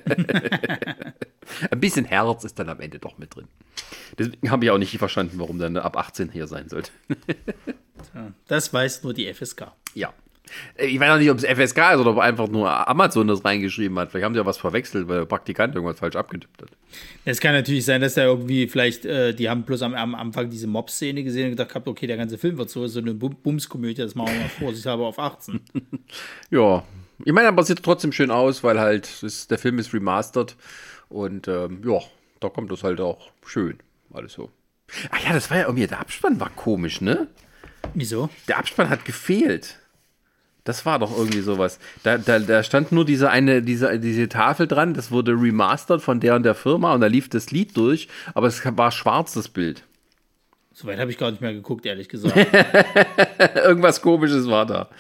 Ein bisschen Herz ist dann am Ende doch mit drin. Deswegen habe ich auch nicht verstanden, warum dann ab 18 hier sein sollte. Das weiß nur die FSK. Ja. Ich weiß auch nicht, ob es FSK ist oder ob einfach nur Amazon das reingeschrieben hat. Vielleicht haben sie ja was verwechselt, weil der Praktikant irgendwas falsch abgetippt hat. Es kann natürlich sein, dass da irgendwie vielleicht, die haben bloß am Anfang diese Mob-Szene gesehen und gedacht haben, okay, der ganze Film wird so eine Bumskomödie, das machen wir mal vorsichtshalber auf 18. Ja, ich meine, aber es sieht trotzdem schön aus, weil halt der Film ist remastered und ja, da kommt das halt auch schön, alles so. Ach ja, das war ja irgendwie, der Abspann war komisch, ne? Wieso? Der Abspann hat gefehlt. Das war doch irgendwie sowas. Da stand nur diese Tafel dran, das wurde remastert von der und der Firma und da lief das Lied durch, aber es war schwarz, das Bild. Soweit habe ich gar nicht mehr geguckt, ehrlich gesagt. Irgendwas Komisches war da.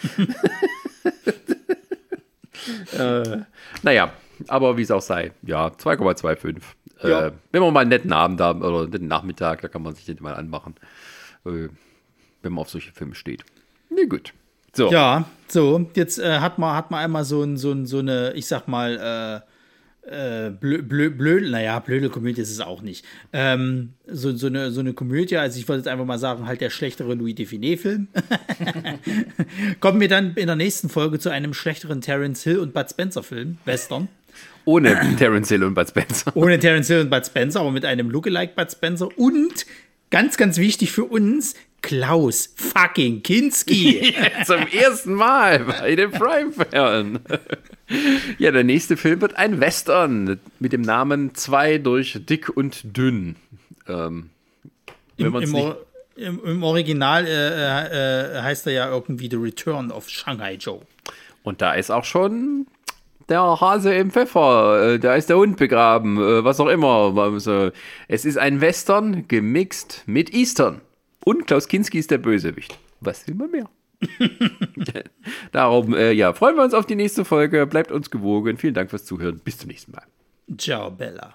Naja, aber wie es auch sei. Ja, 2,25. Ja. Wenn man mal einen netten Abend haben oder einen netten Nachmittag, da kann man sich den mal anmachen, wenn man auf solche Filme steht. Na gut. So. Ja, so, jetzt hat man einmal so eine, ich sag mal, blöde Komödie ist es auch nicht. So eine Komödie, also ich würde jetzt einfach mal sagen, halt der schlechtere Louis Define-Film. Kommen wir dann in der nächsten Folge zu einem schlechteren Terence Hill und Bud Spencer-Film, Western. Ohne Terence Hill und Bud Spencer. Ohne Terence Hill und Bud Spencer, aber mit einem Lookalike Bud Spencer und, ganz, ganz wichtig für uns, Klaus fucking Kinski. Zum ersten Mal bei den Prime-Fernen. Ja, der nächste Film wird ein Western mit dem Namen 2 durch Dick und Dünn. Im Original heißt er ja irgendwie The Return of Shanghai Joe. Und da ist auch schon der Hase im Pfeffer, da ist der Hund begraben, was auch immer. Es ist ein Western gemixt mit Eastern. Und Klaus Kinski ist der Bösewicht. Was will man mehr? Darum, freuen wir uns auf die nächste Folge. Bleibt uns gewogen. Vielen Dank fürs Zuhören. Bis zum nächsten Mal. Ciao, Bella.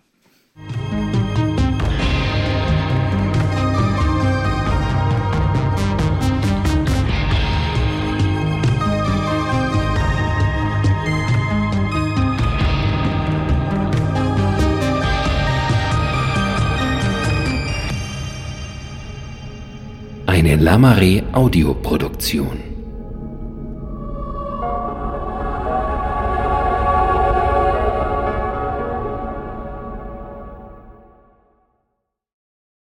Eine Lamare Audioproduktion.